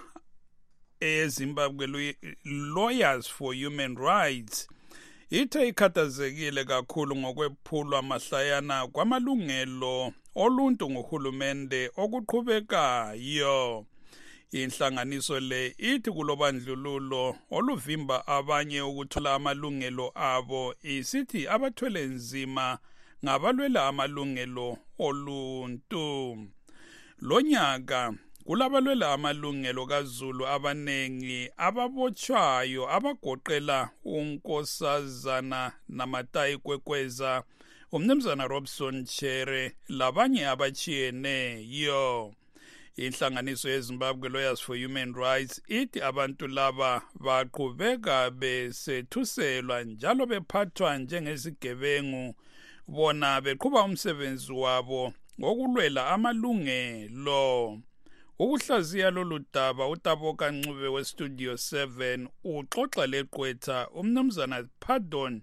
eZimbabwe Lawyers for Human Rights ithe ikhathazekile kakhulu ngokwephulwa mahlayana kwamalungelo oluntu nguhulumende okuqhubekayo. Inhlanganiso le ithi kulobandlululo oluvimba abanye ukuthola amalungelo abo isithi abathwele nzima ngabalwela amalungelo oluntu. Lo nyaka kulabalwela amalungelo kaZulu abanengi ababotshwayo abagoqela uNkosazana Namatayi Kwekweza, umnumzana Robson Chere labanye abachiyeneyo. Inhlanganiso yeZimbabwe Lawyers for Human Rights ithi abantu laba baqhubeka besethuselwa njalo bephathwa njengezigebengu, bona beqhuba umsebenzi wabo ngokulwela amalungelo. Ukuhlaziya lolu daba uTaboka Ncube weStudio seven uxoxa leqwetha umnumzana Pardon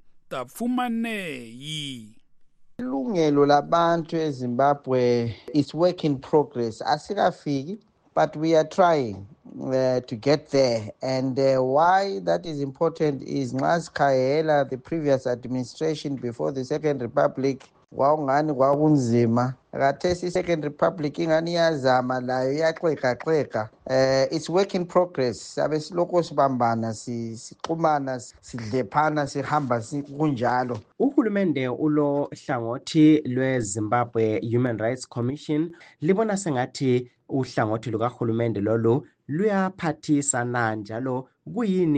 Tafumaneyi. Ilungelo labantu eZimbabwe is work in progress. Asikafiki, but we are trying uh, to get there. And uh, why that is important is nxa sikhangela the previous administration before the Second Republic kwawungani kwakunzima. Khathesi Second Republic ingani iyazama layo iyaxheka-xheka. Uh, it's work in progress. Sabe siloko sibambana, sixhumana, sidlephana, sihamba kunjalo. Uhulumende ulo hlangothi lweZimbabwe Human Rights Commission libona sengathi uhlangothi lukahulumende lolu luyaphathisana njalo kuyini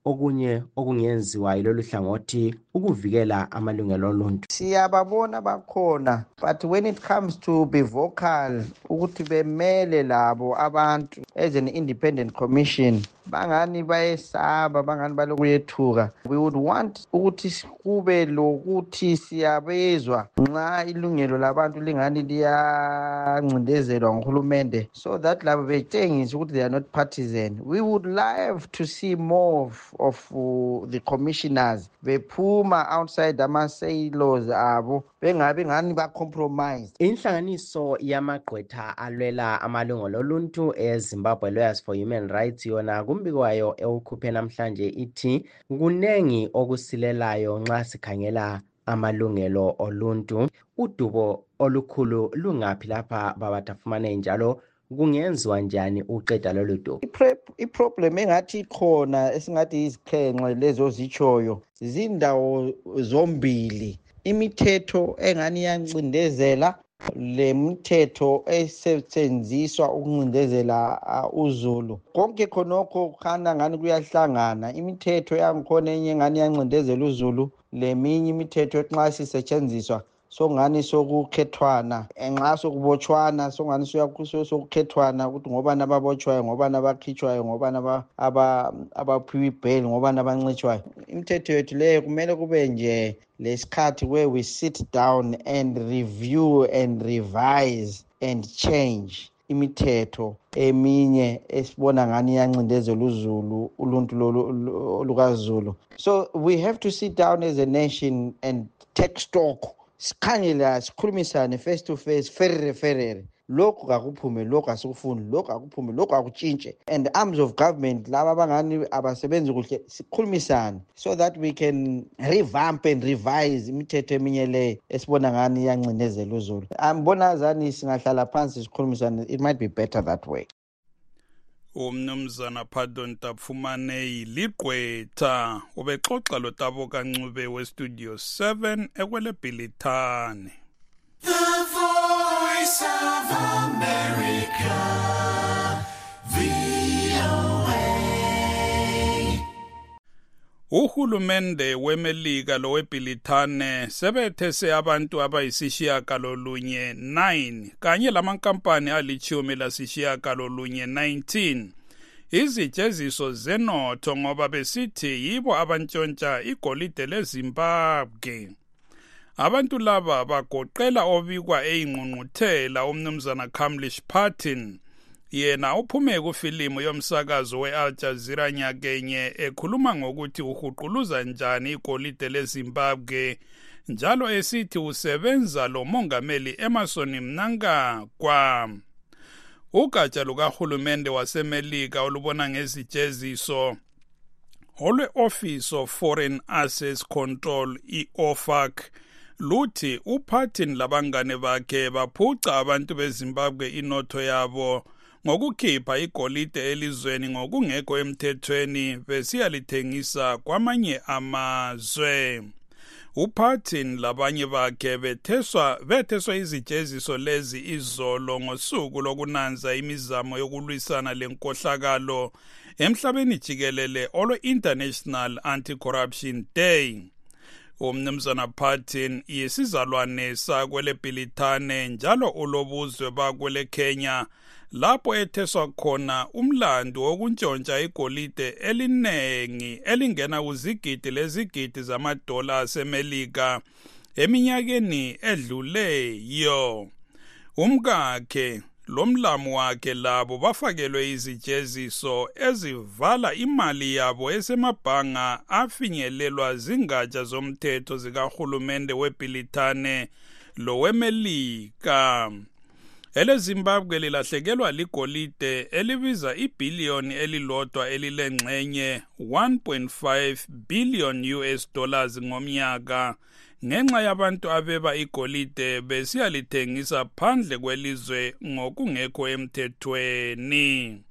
okunye okungenziwa yilolu hlangothi ukuvikela amalungelo oluntu? Siyababona bakhona, but when it comes to be vocal ukuthi bemele labo abantu as an independent commission bangani bayesaba bangani balokuyethuka, we would want ukuthi kube lokuthi siyabezwa nxa ilungelo labantu lingani liyancindezelwa nguhulumende, so that labo betshengisa ukuthi they are not partisan. We would love to see more of, of uh, the commissioners bephuma outside ama-silos abo bengabi ngani ba-compromised. Inhlanganiso yamagqwetha alwela amalungelo oluntu eZimbabwe Lawyers for Human Rights yona kumbiko wayo ewukhuphe namhlanje ithi kunengi okusilelayo nxa sikhangela amalungelo oluntu. Udubo olukhulu lungaphi lapha babatafumane njalo kungenziwa njani uqeda lolu dubo? Iproblem engathi khona esingathi izikhenxe lezo zichoyo zindawo zombili, imithetho engani yancindezela le mithetho esetshenziswa ukuncindezela uh, uZulu. Konke khonokho khana ngani kuyahlangana, imithetho yangikhona enye ngani yancindezela uZulu, leminye imithetho nxa sisetshenziswa so ngani sokukhethwana, enxa sokubotshwana so ngani sokukhethwana ukuthi ngoba nababotshwayo, ngoba nabakhitshwayo, ngoba naba abaphiwa ibail, ngoba nabancitshwayo. Imithetho yethu leyo kumele kube nje lesikhathi where we sit down and review and revise and change imithetho eminye esibona ngani yancindezela uZulu, uluntu lukaZulu. So we have to sit down as a nation and take stock, sikhangela sikhulumisane face to face, ferere ferere, lokhu akuphume, lokhu asikufuni, lokhu akuphume, lokhu akutshintshe, and arms of government laba bangani abasebenzi kuhle sikhulumisane so that we can revamp and revise imithetho eminye le esibona ngani yancindezela uZulu. Ambona zani singahlala phansi sikhulumisane, it might be better that way. Umnumzana Pardon Tapfumane liqwetha ubexoxa lo Tabo Kancube we Studio seven ekwele Bhilithane. The Voice of America, V O A. Uhulumende weMelika lo weBhilithane sebethese abantu abayisishiyagalolunye nine kanye lamankampani alichumi lasishiyagalolunye nineteen izijeziso zenotho ngoba besithi yibo abantshontsha igolide leZimbabwe. Abantu laba bagoqela obikwa eyingqungquthela umnumzana Kamlish Patin, yena uphume kufilimu yomsakazo weAl Jazeera nyakenye ekhuluma ngokuthi uhuquluza njani igolide leZimbabwe, njalo esithi usebenza lo mongameli Emmerson Mnangagwa. Ugatsha lukahulumende waseMelika olubona ngezijeziso olwe-Office of Foreign Assets Control, I-O F A C, luthi uPatin labangane bakhe baphuca abantu beZimbabwe inotho yabo ngokukhipha igolide elizweni ngokungekho emthethweni besiyalithengisa kwamanye amazwe. uPatin labanye bakhe betheswa betheswa izijeziso lezi izolo ngosuku lokunanza imizamo yokulwisana lenkohlakalo emhlabeni jikelele olwe-International Anti-Corruption Day. Umnumzana Patin yisizalwane sakwele Bhilithane njalo ulobuzwe bakwele Kenya, lapho etheswa khona umlando wokuntshontsha igolide elinengi elingena kuzigidi lezigidi zamadola aseMelika eminyakeni edluleyo. Umkakhe lomlamu wakhe labo bafakelwe izijeziso ezivala imali yabo esemabhanga afinyelelwa zingatsha zomthetho zikahulumende weBhilithane lo weMelika. EleZimbabwe lilahlekelwa ligolide elibiza ibhiliyoni elilodwa elilengxenye one point five billion U S dollars ngomnyaka ngenxa yabantu abeba igolide besiyalithengisa phandle kwelizwe ngokungekho emthethweni.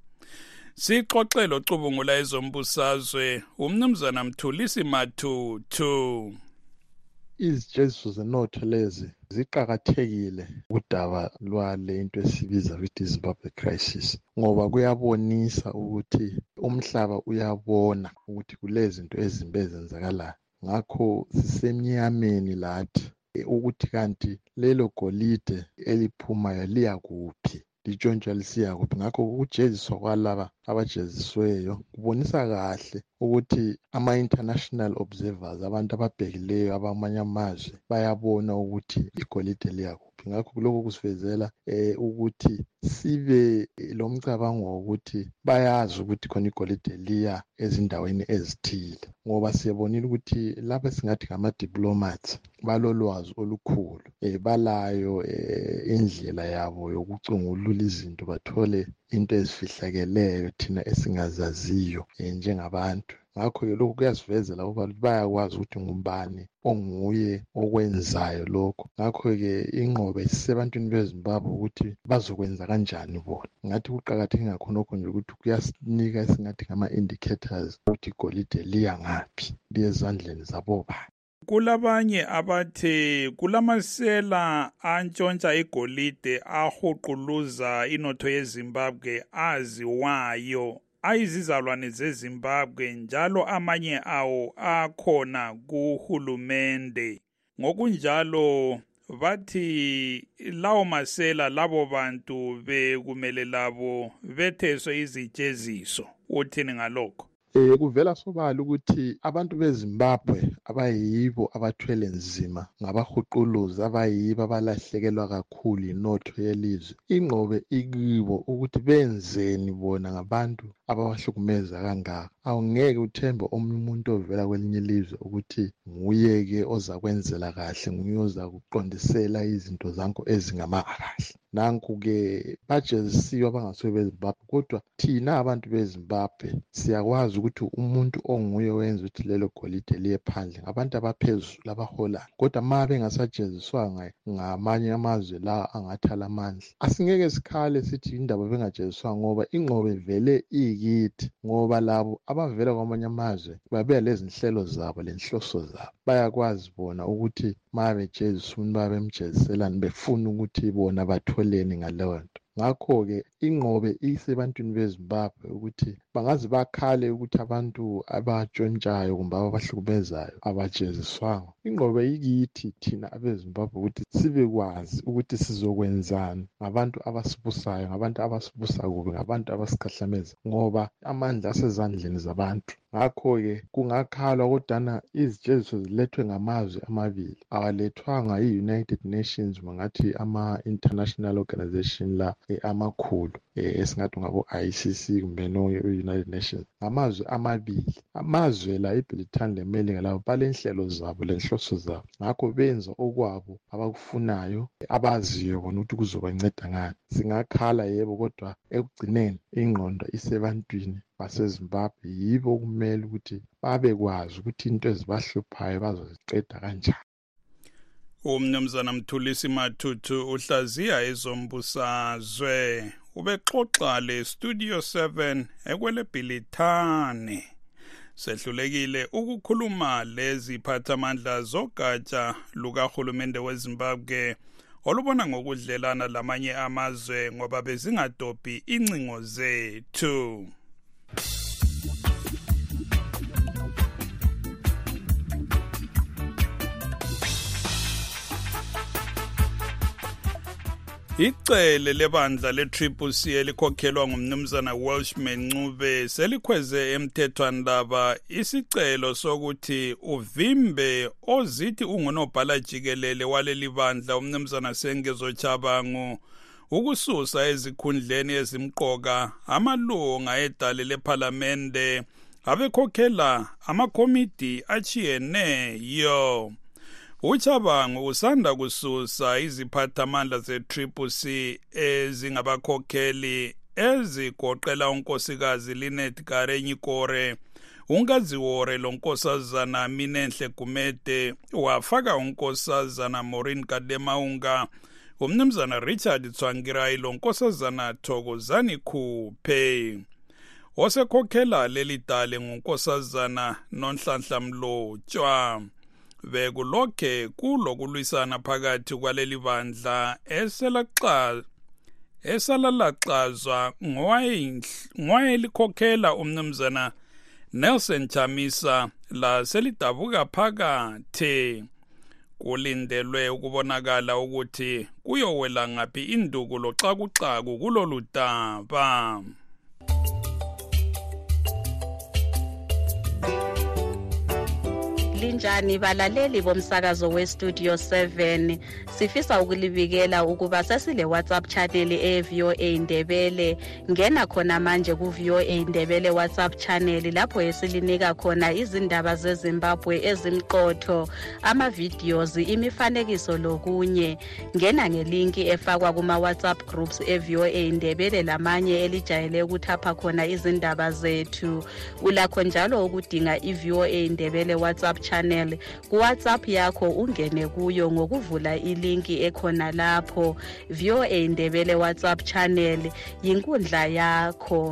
Sixoxe locubungula ezombusazwe umnumzana Mthulisi Matutu. izijeziso zenotho lezi ziqakathekile kudaba lwale into esibiza ukuthi Zimbabwe crisis ngoba kuyabonisa ukuthi umhlaba uyabona ukuthi kulezinto ezimbi ezenzakalayo. Ngakho sisemnyameni lathi ukuthi kanti lelo golide eliphumayo liya kuphi, litshontsha lisiya kuphi. Ngakho ukujeziswa kwalaba abajezisweyo kubonisa kahle ukuthi ama-international observers, abantu ababhekileyo abamanye amazwe bayabona ukuthi igolide liya kuphi. Ngakho lokho kusivezela eh, ukuthi sibe lomcabango wokuthi bayazi ukuthi khona igolide liya ezindaweni ezithile, ngoba siyabonile ukuthi lapha singathi ngama-diplomats balolwazi olukhulu, eh, balayo eh, indlela yabo yokucungulula izinto bathole into ezifihlakeleyo thina esingazaziyo eh, njengabantu. Ngakho-ke lokhu kuyasivezela ukuba bayakwazi ukuthi ngubani onguye okwenzayo lokho. Ngakho-ke inqobe isisebantwini beZimbabwe ukuthi bazokwenza kanjani bona. Ngathi kuqakatheke ngakhonokho nje ukuthi kuyasinika esingathi ngama-indicators ukuthi igolide liya ngaphi, liye ezandleni zabobani. Kulabanye abathi kulamasela antshontsha igolide ahuquluza inotho yeZimbabwe aziwayo ayizizalwane zeZimbabwe, njalo amanye awo akhona kuhulumende. Ngokunjalo bathi lawo masela labo bantu bekumele labo betheswe izijeziso. Uthini ngalokho? Eh kuvela sobala ukuthi abantu beZimbabwe abayibo abathwele nzima ngabahuquluzi, abayibo abalahlekelwa kakhulu inotho yelizwe. Ingqobe ikibo ukuthi benzeni bona ngabantu ababahlukumeza kangaka. Awungeke uthembe omunye umuntu ovela kwelinye ilizwe ukuthi nguye-ke ozakwenzela kahle, nguye ozakuqondisela izinto zanko ezingamaakahle. Nanku-ke bajezisiwe abangasuke beZimbabwe, kodwa thina abantu beZimbabwe siyakwazi ukuthi umuntu onguye wenza ukuthi lelo golide liye phandle ngabantu abaphezulu abaholayo, kodwa ma bengasajeziswanga ngamanye amazwe la angathala amandla, asingeke sikhale sithi indaba bengajeziswanga, ngoba ingqobe vele iyikithi, ngoba labo abavela kwamanye amazwe babeya lezi nhlelo zabo lenhloso zabo. Bayakwazi bona ukuthi ma bejezisa umuntu babemjeziselani befuna ukuthi bona batholeni ngaleyo nto. Ngakho-ke ingqobe isebantwini beZimbabwe ukuthi bangaze bakhale ukuthi abantu abatshontshayo kumbe ababahlukumezayo abajeziswanga. Ingqobe yikithi thina abeZimbabwe ukuthi sibekwazi ukuthi sizokwenzani ngabantu abasibusayo, ngabantu abasibusa kubi, ngabantu abasikhahlameza, ngoba amandla asezandleni zabantu. Ngakho-ke kungakhalwa kodwana izijeziso zilethwe ngamazwe amabili, awalethwanga yi-United Nations mangathi ama-international organization la eh, amakhulu eh, esingathi ngabo-I C C kumbe no-United Nations. Amazwe amabili, amazwe la iBritain leMelika labo balenhlelo zabo lenhloso zabo, ngakho benza okwabo abakufunayo abaziyo bona ukuthi kuzobanceda ngani. Singakhala yebo, kodwa ekugcineni ingqondo isebantwini baseZimbabwe, yibo okumele ukuthi babekwazi ukuthi into ezibahluphayo bazoziqeda kanjani. Umnumzana Mthulisi Mathuthu uhlaziya ezombusazwe ubexoxa le Studio seven ekwele Bhilithane. Sehlulekile ukukhuluma lezi phathamandla zogatsha lukahulumende weZimbabwe olubona ngokudlelana lamanye amazwe ngoba bezingadobhi incingo zethu. Icele lebandla le-Triple C elikhokhelwa ngumnumzana Welshman Ncube selikhweze emthethwandaba isicelo sokuthi uvimbe ozithi ungunobhala jikelele waleli bandla umnumzana Sengezo Chabangu ukususa ezikhundleni ezimqoka amalunga edale lephalamende abekhokhela amakomiti achiyeneyo. Uchabangu usanda kususa iziphathamandla ze-Triple C ezingabakhokheli ezigoqela unkosikazi Linet Karenyikore, unkaziwore lonkosazana Minenhle Gumede, wafaka unkosazana Maureen Kademaunga, umnumzana Richard Tsvangirai lonkosazana Thokozani Khuphe. Osekhokhela leli dale ngunkosazana Nonhlanhla Mlotshwa. bekulokhe kulokulwisana phakathi kwaleli bandla eselaxa esalalaxazwa ngowayelikhokhela umnumzana Nelson Chamisa la selidabuka phakathi. Kulindelwe ukubonakala ukuthi kuyowela ngaphi induku loxakuxaku kulolu daba. Linjani balaleli bomsakazo westudio seven, sifisa ukulibikela ukuba sesile WhatsApp channel e-V O A Ndebele. Ngena khona manje ku-V O A Ndebele WhatsApp channel lapho esilinika khona izindaba zeZimbabwe ezimqotho, ama-videos, imifanekiso lokunye. Ngena ngelinki efakwa kuma-WhatsApp groups e-V O A Ndebele lamanye elijayele ukuthapha khona izindaba zethu. Ulakho njalo ukudinga i-V O A Ndebele WhatsApp channel ku WhatsApp yakho, ungene kuyo ngokuvula ilinki ekhona lapho. V O A Ndebele WhatsApp channel yinkundla yakho.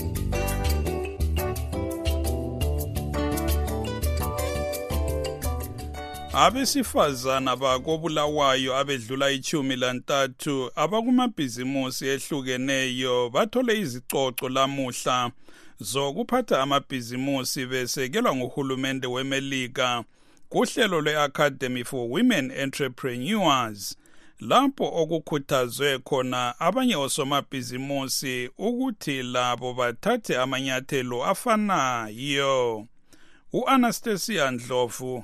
Abesifazana bakobulawayo abedlula ichumi lantathu abakumabhizimusi ehlukeneyo bathole izicoco lamuhla zokuphatha amabhizimusi besekelwa nguhulumende weMelika kuhlelo lwe-Academy for Women Entrepreneurs, lapho okukhuthazwe khona abanye osomabhizimusi ukuthi labo bathathe amanyathelo afanayo. U-Anastasia Ndlovu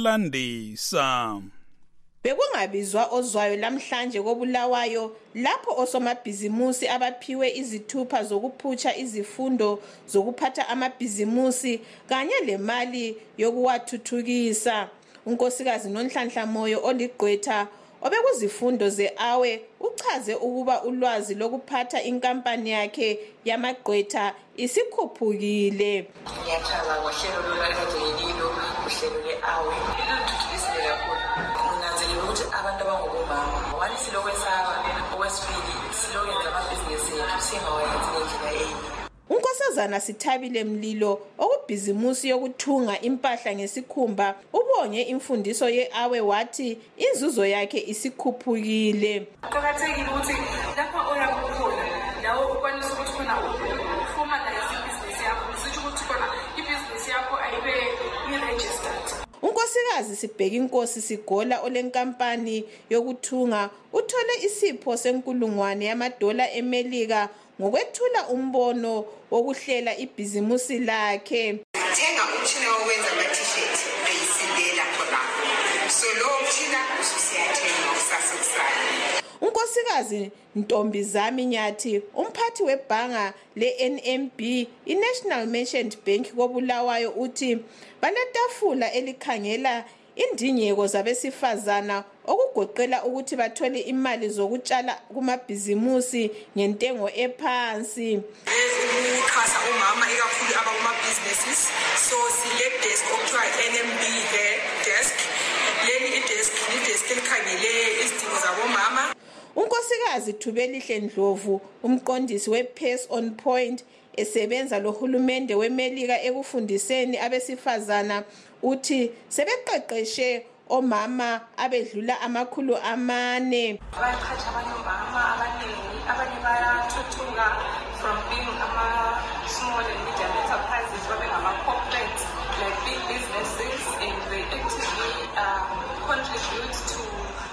uyalandisa. Bekungabizwa ozwayo lamhlanje kobulawayo lapho osomabhizimusi abaphiwe izithupha zokuphutsha izifundo zokuphatha amabhizimusi kanye lemali yokuwathuthukisa. Unkosikazi Nonhlanhla Moyo oligqwetha obekuzifundo ze-awe uchaze ukuba ulwazi lokuphatha inkampani yakhe yamagqwetha isikhuphukile. Ngiyathaba ngohlelo lolakazeyililo uhlelo le-awe luthuthukisile kakhulu. Kunanzelelwe ukuthi abantu abangobomama wani silokwesaba, okwesibili silokwenza amabhizinisi ethu singawayenzi ngendlela enye. Unkosazana Sithabile Mlilo okubhizimusi yokuthunga impahla ngesikhumba ubonge imfundiso ye-awe wathi inzuzo yakhe isikhuphukile. Kuqakathekile ukuthi lapha oyakukhona lawo ukwanisa ukuthi khona uformalize ibhizinisi yakho, sisho ukuthi khona ibhizinisi yakho ayibe i-registered. Unkosikazi Sibheka Inkosi Sigola olenkampani yokuthunga uthole isipho senkulungwane yamadola eMelika ngokwethula umbono wokuhlela ibhizimusi lakhe. Thenga umtshina wokwenza ama-t-shirt ayisindela khona. So lo mtshina usiyathenga kusasa kusasa. Unkosikazi Ntombizami Nyathi umphathi webhanga le-N M B i-National Merchant Bank kobulawayo uthi baletafula elikhangela indingeko zabesifazana okugoqela ukuthi bathole imali zokutshala kumabhizimusi ngentengo ephansi. Ukuxhasa omama ikakhulu abakuma-businesses, so sile desk okuthiwa i-N M B desk. Leli i-desk i-desk elikhangele izidingo zabomama. Unkosikazi Thubelihle Ndlovu umqondisi we-Pace on Point esebenza lohulumende weMelika ekufundiseni abesifazana uthi sebeqeqeshe omama abedlula amakhulu amane. Bayaqhatsha abanye omama abaningi, abanye bayathuthuka from being ama-small and medium enterprises babe ngama-corporate like big businesses, and they actively um, contribute to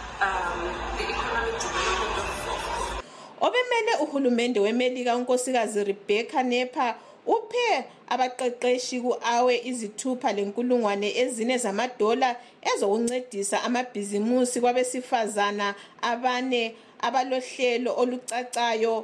um, the economic development of. Obemele uhulumende weMelika unkosikazi Rebecca Nepa uphe abaqeqeshi ku-awe izithupha lenkulungwane ezine zamadola ezokuncedisa amabhizimusi kwabesifazana abane abalohlelo olucacayo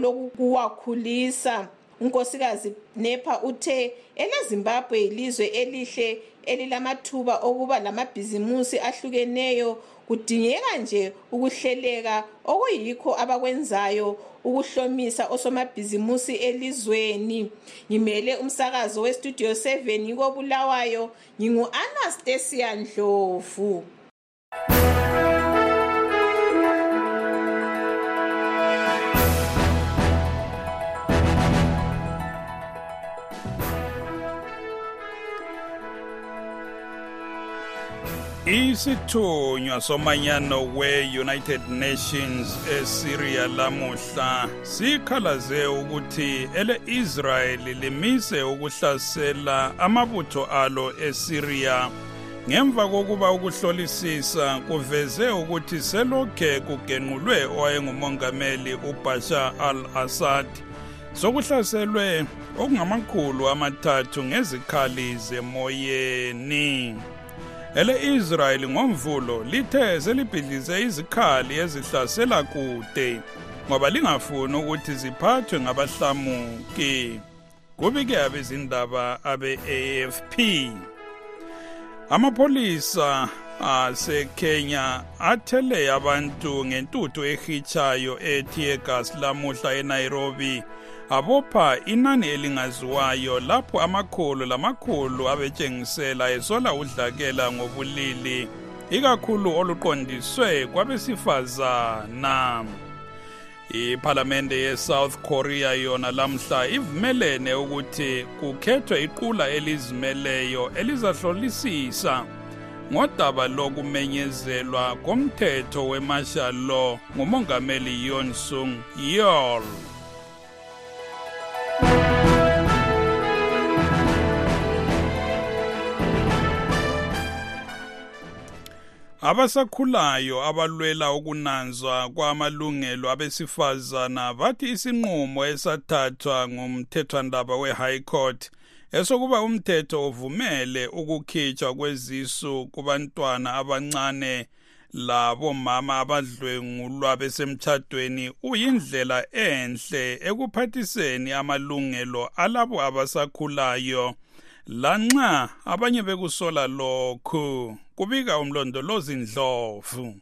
olokuwakhulisa. Unkosikazi Nepa uthe eleZimbabwe ilizwe elihle elilamathuba okuba lamabhizimusi ahlukeneyo, kudingeka nje ukuhleleka okuyikho abakwenzayo ukuhlomisa osomabhizimusi elizweni. Ngimele umsakazo westudio seven ikobulawayo, ngingu-Anastasia Ndlovu. Isithunywa somanyano we-United Nations eSyria lamuhla sikhalaze ukuthi ele-Israel limise ukuhlasela amabutho alo eSyria ngemva kokuba ukuhlolisisa kuveze ukuthi selokhe kugenqulwe owayengumongameli uBashar al-Assad sokuhlaselwe okungamakhulu amathathu ngezikhali zemoyeni. Ele-Israel ngomvulo lithe selibhidlize izikhali ezihlasela kude ngoba lingafuni ukuthi ziphathwe ngabahlamuki. Kubike abezindaba abe-A F P. Amapholisa aseKenya athele abantu ngentuthu ehitshayo etear gas lamuhla eNairobi abopha inani elingaziwayo lapho amakhulu lamakhulu abetshengisela esola udlakela ngobulili ikakhulu oluqondiswe kwabesifazana. Iparlamente ye-South Korea yona lamhla ivumelene ukuthi kukhethwe iqula elizimeleyo elizahlolisisa ngodaba lokumenyezelwa komthetho we-martial law ngumongameli Yoon Suk Yeol. Abasakhulayo abalwela ukunanzwa kwamalungelo abesifazana bathi isinqumo esathathwa ngumthethwandaba we-High Court esokuba umthetho uvumele ukukhitshwa kwezisu kubantwana abancane labomama abadlwengulwa besemtchadweni uyindlela enhle ekuphathiseni amalungelo alabo abasakhulayo lanxa abanye bekusola lokhu. Kubika umlondolozi Ndlovu.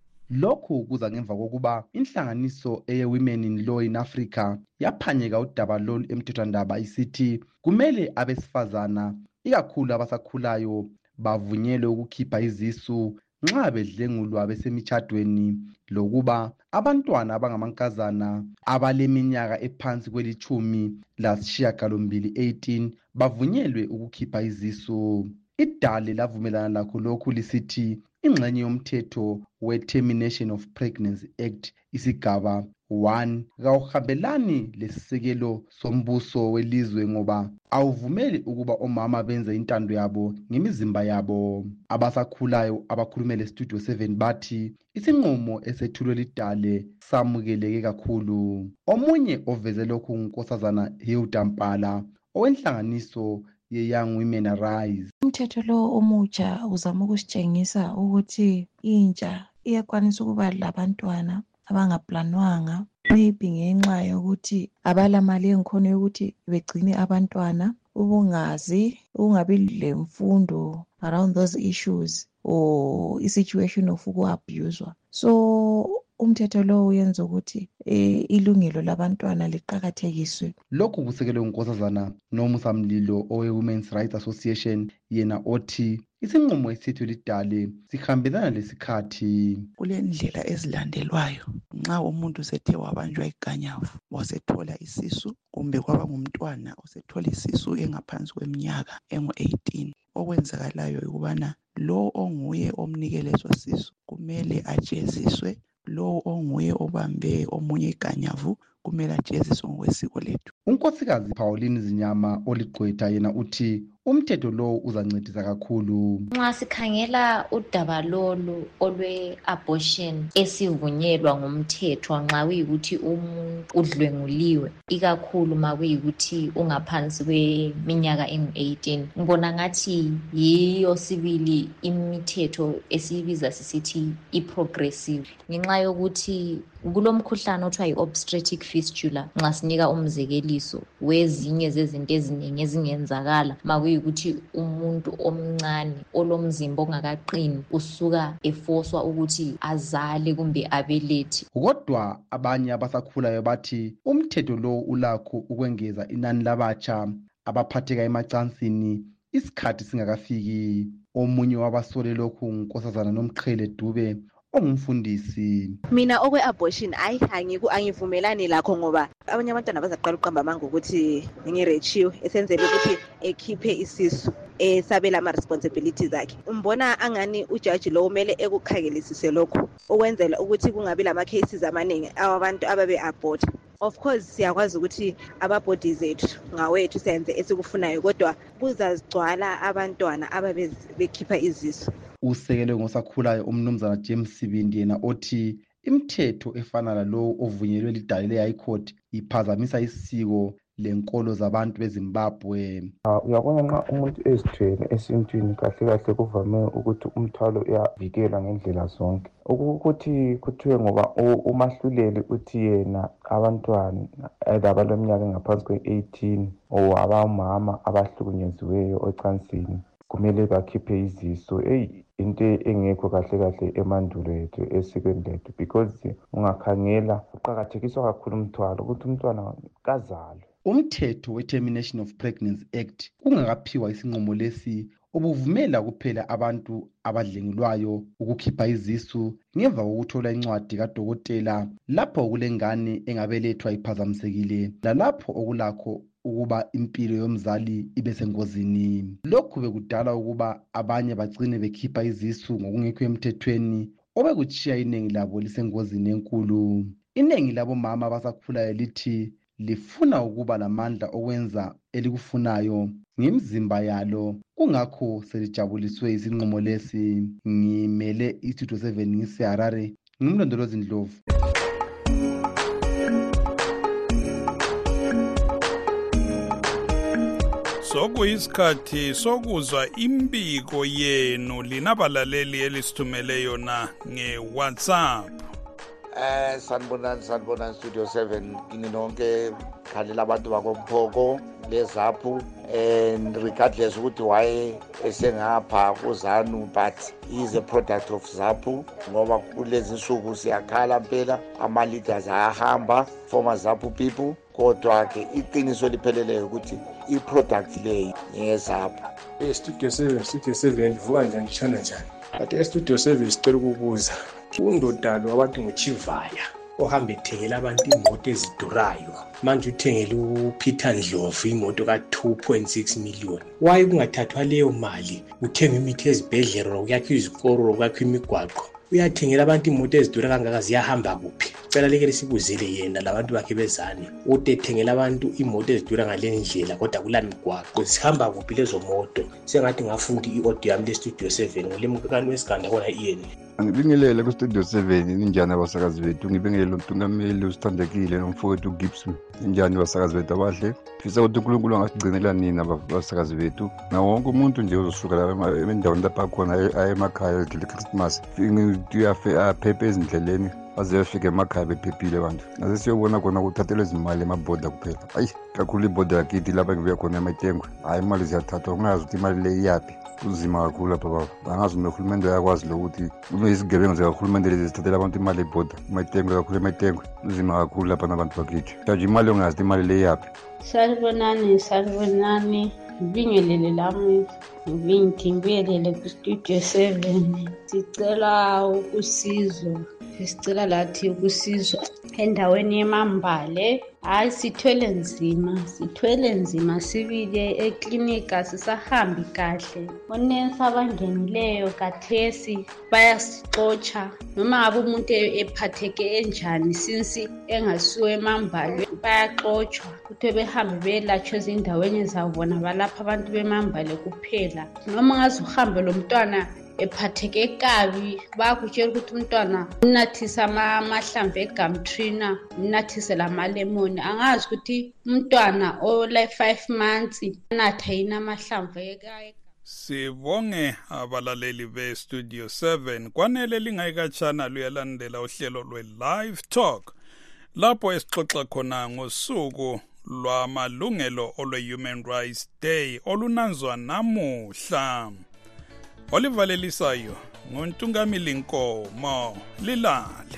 Lokhu kuza ngemva kokuba inhlanganiso eye-Women in Law in Africa yaphanyeka udaba lolu emthethwandaba isithi kumele abesifazana ikakhulu abasakhulayo bavunyelwe ukukhipha izisu nxa bedlengulwa besemtchadweni lokuba abantwana abangamankazana abaleminyaka ephansi kwelitshumi lasishiyagalombili eighteen bavunyelwe ukukhipha izisu. Idale lavumelana lakho lokhu lisithi ingxenye yomthetho we-Termination of Pregnancy Act isigaba one kawuhambelani lesisekelo sombuso welizwe ngoba awuvumeli ukuba omama benze intando yabo ngemizimba yabo. Abasakhulayo abakhulumele Studio seven bathi isinqumo esethulwe lidale samukeleke kakhulu. Omunye oveze lokhu ngunkosazana Hilda Mpala owenhlanganiso ye-Young Women Arise. Umthetho lo omutsha uzama ukusitshengisa ukuthi intsha iyakwanisa ukuba labantwana abangaplanwanga maybe ngenxa yokuthi abalamali enkhona yokuthi begcine abantwana, ubungazi, ukungabi lemfundo around those issues or i-situation of uku-abuswa. So umthetho lo uyenza ukuthi eh, ilungelo labantwana liqhakathekiswe. Lokhu kusekelwe ngunkosazana Nomusa Mlilo owe-Women's Rights Association yena othi isinqumo esithethe lidale sihambelana lesikhathi. Kulendlela ezilandelwayo nxa umuntu sethe wabanjwa iganyavu wasethola isisu kumbe kwaba ngumntwana osethola isisu engaphansi kweminyaka engu eighteen, okwenzakalayo ukubana lo onguye omnikele leso sisu kumele ajeziswe, lo onguye obambe omunye iganyavu kumele ajeziswe ngokwesiko lethu. Unkosikazi Pauline Zinyama oligqwetha yena uthi umthetho lo uzancedisa kakhulu. Nxa sikhangela udaba lolu olwe-abortion esivunyelwa ngumthetho nxa kuyikuthi umuntu udlwenguliwe ikakhulu ma kuyikuthi ungaphansi kweminyaka engu eighteen, ngibona ngathi yiyo sibili imithetho esiyibiza sisithi i-progressive ngenxa yokuthi kulomkhuhlane othiwa yi-obstetric fistula. Nxa sinika umzekeliso wezinye zezinto eziningi ezingenzakala ma kuyikuthi umuntu omncane olomzimba ongakaqini usuka efoswa ukuthi azale kumbe abelethe. Kodwa abanye abasakhulayo bathi umthetho lo ulakho ukwengeza inani labatsha abaphatheka emacansini isikhathi singakafiki. Omunye wabasole lokhu ngunkosazana Nomqhele Dube ongumfundisi. Mina okwe-abortion ayi angiku angivumelani lakho ngoba abanye abantwana bazaqala uqamba amanga ukuthi ngirechiwe esenzele ukuthi ekhiphe isisu esabela ama-responsibilities akhe. Umbona angani ujaji lo kumele ekukhangelisise lokho ukwenzela ukuthi kungabi lama-cases amaningi abantu ababe-abort. Of course siyakwazi ukuthi aba-bodies ethu ngawethu senze esikufunayo kodwa kuzazigcwala abantwana ababe bekhipha izisu. Usekelwe ngosakhulayo umnumzana James Sibindi yena othi imithetho efana lalowo ovunyelwe lidale le-High Court iphazamisa isiko lenkolo zabantu beZimbabwe. Uh, uyabona nxa umuntu ezithwele esintwini kahle kahle kuvame ukuthi umthwalo uyavikelwa ngendlela zonke. Ukuthi kuthiwe ngoba umahluleli uthi yena abantwana abaleminyaka engaphansi kwe-eighteen or abamama abahlukunyeziweyo ocansini kumele bakhiphe iziso. Eyi into engekho kahle kahle emandulo ethu esikweni lethu because ungakhangela uqakathekiswa kakhulu umthwalo ukuthi umntwana kazalwe. Umthetho we-Termination of Pregnancy Act ungakaphiwa isinqumo lesi obuvumela kuphela abantu abadlengulwayo ukukhipha izisu ngemva kokuthola incwadi kadokotela lapho kulengane engabelethwa iphazamisekile lalapho okulakho ukuba impilo yomzali ibe sengozini. Lokhu bekudala ukuba abanye bagcine bekhipha izisu ngokungekho emthethweni obekutshiya iningi labo lisengozini enkulu. Iningi labo mama abasakhulayo lithi lifuna ukuba lamandla okwenza elikufunayo ngimzimba yalo, kungakho selijabuliswe isinqumo lesi. Ngimele istudio seven ngiseharare, ngimlondolozi Ndlovu. Sokuyisikhathi sokuzwa imbiko yenu lina balaleli elisithumele yona nge-WhatsApp. Eh sanibonani sanibonani Studio seven kini nonke khalela abantu bakoMphoko leZaphu and regardless ukuthi why esengapha kuZanu but is a product of Zaphu ngoba kulezi nsuku siyakhala phela ama leaders ayahamba former Zaphu people kodwa ke iqiniso lipheleleyo ukuthi I product leyi ngeZaphu. Eh Studio seven Studio seven vuka njani tshana njani ate Studio seven sicela ukubuza undodalo wabantu ngoChivaya ohamba ethengela abantu imoto ezidurayo manje uthengele uPeter Ndlovu imoto ka two point six million. Why kungathathwa leyo mali uthenga imithi ezibhedlela ukuyakha izikolo ukuyakha imigwaqo uyathengela abantu imoto ezidura kangaka ziyahamba kuphi? Cela leke lisibuzele yena labantu bakhe bezane uthi ethengela abantu imoto ezidura ngale ndlela kodwa kula migwaqo zihamba kuphi lezo moto? Sengathi ngafundi i-audio yami le Studio seven ngolemkani wesiganda kona iyeni. Ngibingelele ku Studio seven injani abasakazi bethu, ngibingelele uNtungameli usithandekile nomfowethu Gibson. Injani abasakazi bethu abahle, fisa ukuthi uNkulunkulu angasigcinela nini abasakazi bethu nawo wonke umuntu nje uzosuka la endaweni lapha khona emakhaya edlule Christmas ngiyafe aphephe ezindleleni azefika emakhaya bephephile abantu. Nase siyobona khona ukuthathelwa izimali emaboda kuphela. Ayi kakhulu iboda yakithi lapha ngibuya khona eMatengo, hayi imali ziyathathwa ungazi ukuthi imali le iyaphi. Uzima kakhulu lapha baba, bangazi nohulumende yakwazi lokuthi unezigebengu zikahulumende lezi zithathela abantu imali eboda Matengo kakhulu eMatengo. Uzima kakhulu lapha nabantu bakithi manje imali ongazi imali le yaphi. Salibonani salibonani ngibingelele lami ngibinti ngibiyelele ku Studio seven sicela ukusizwa sicela lathi ukusizwa endaweni yeMambale. Hayi sithwele nzima sithwele nzima sibile eklinika sisahambi kahle onensi abangenileyo kathesi bayasixotsha noma ngabe umuntu ephatheke enjani since engasuwe eMambale bayaxotshwa ukuthi behambe beyelatshwa ezindaweni ezabona balapha abantu beMambale kuphela. Noma ngaze uhambe lo mntwana ephatheke kabi bakutshela ukuthi umntwana unathisa amahlamvu eGumtree unathise lamalemon. Angazi ukuthi umntwana ole five months natha yina amahlamvu ekhaya. Sibonge abalaleli be Studio seven. Kwanele lingayikatshana luyalandela uhlelo lwe Live Talk lapho esixoxa khona ngosuku lwamalungelo olwe Human Rights Day olunanzwa namuhla. Olivalelisayo ngontungamili Nkomo lilale.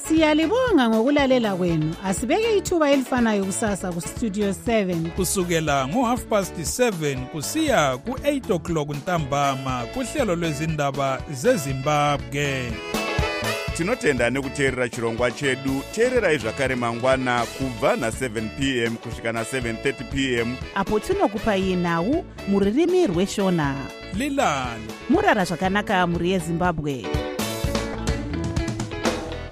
Siyalibonga ngokulalela kwenu. Asibeke ithuba elifanayo kusasa ku Studio seven kusukela ngo half past seven kusiya ku eight o'clock ntambama kuhlelo lwezindaba zeZimbabwe. Tinotenda nekuteerera chirongwa chedu. Teererai zvakare mangwana kubva na seven p m kusvika na seven thirty p m apo tinokupai nhau muririmi rweshona. Lilani murara zvakanaka muri yeZimbabwe.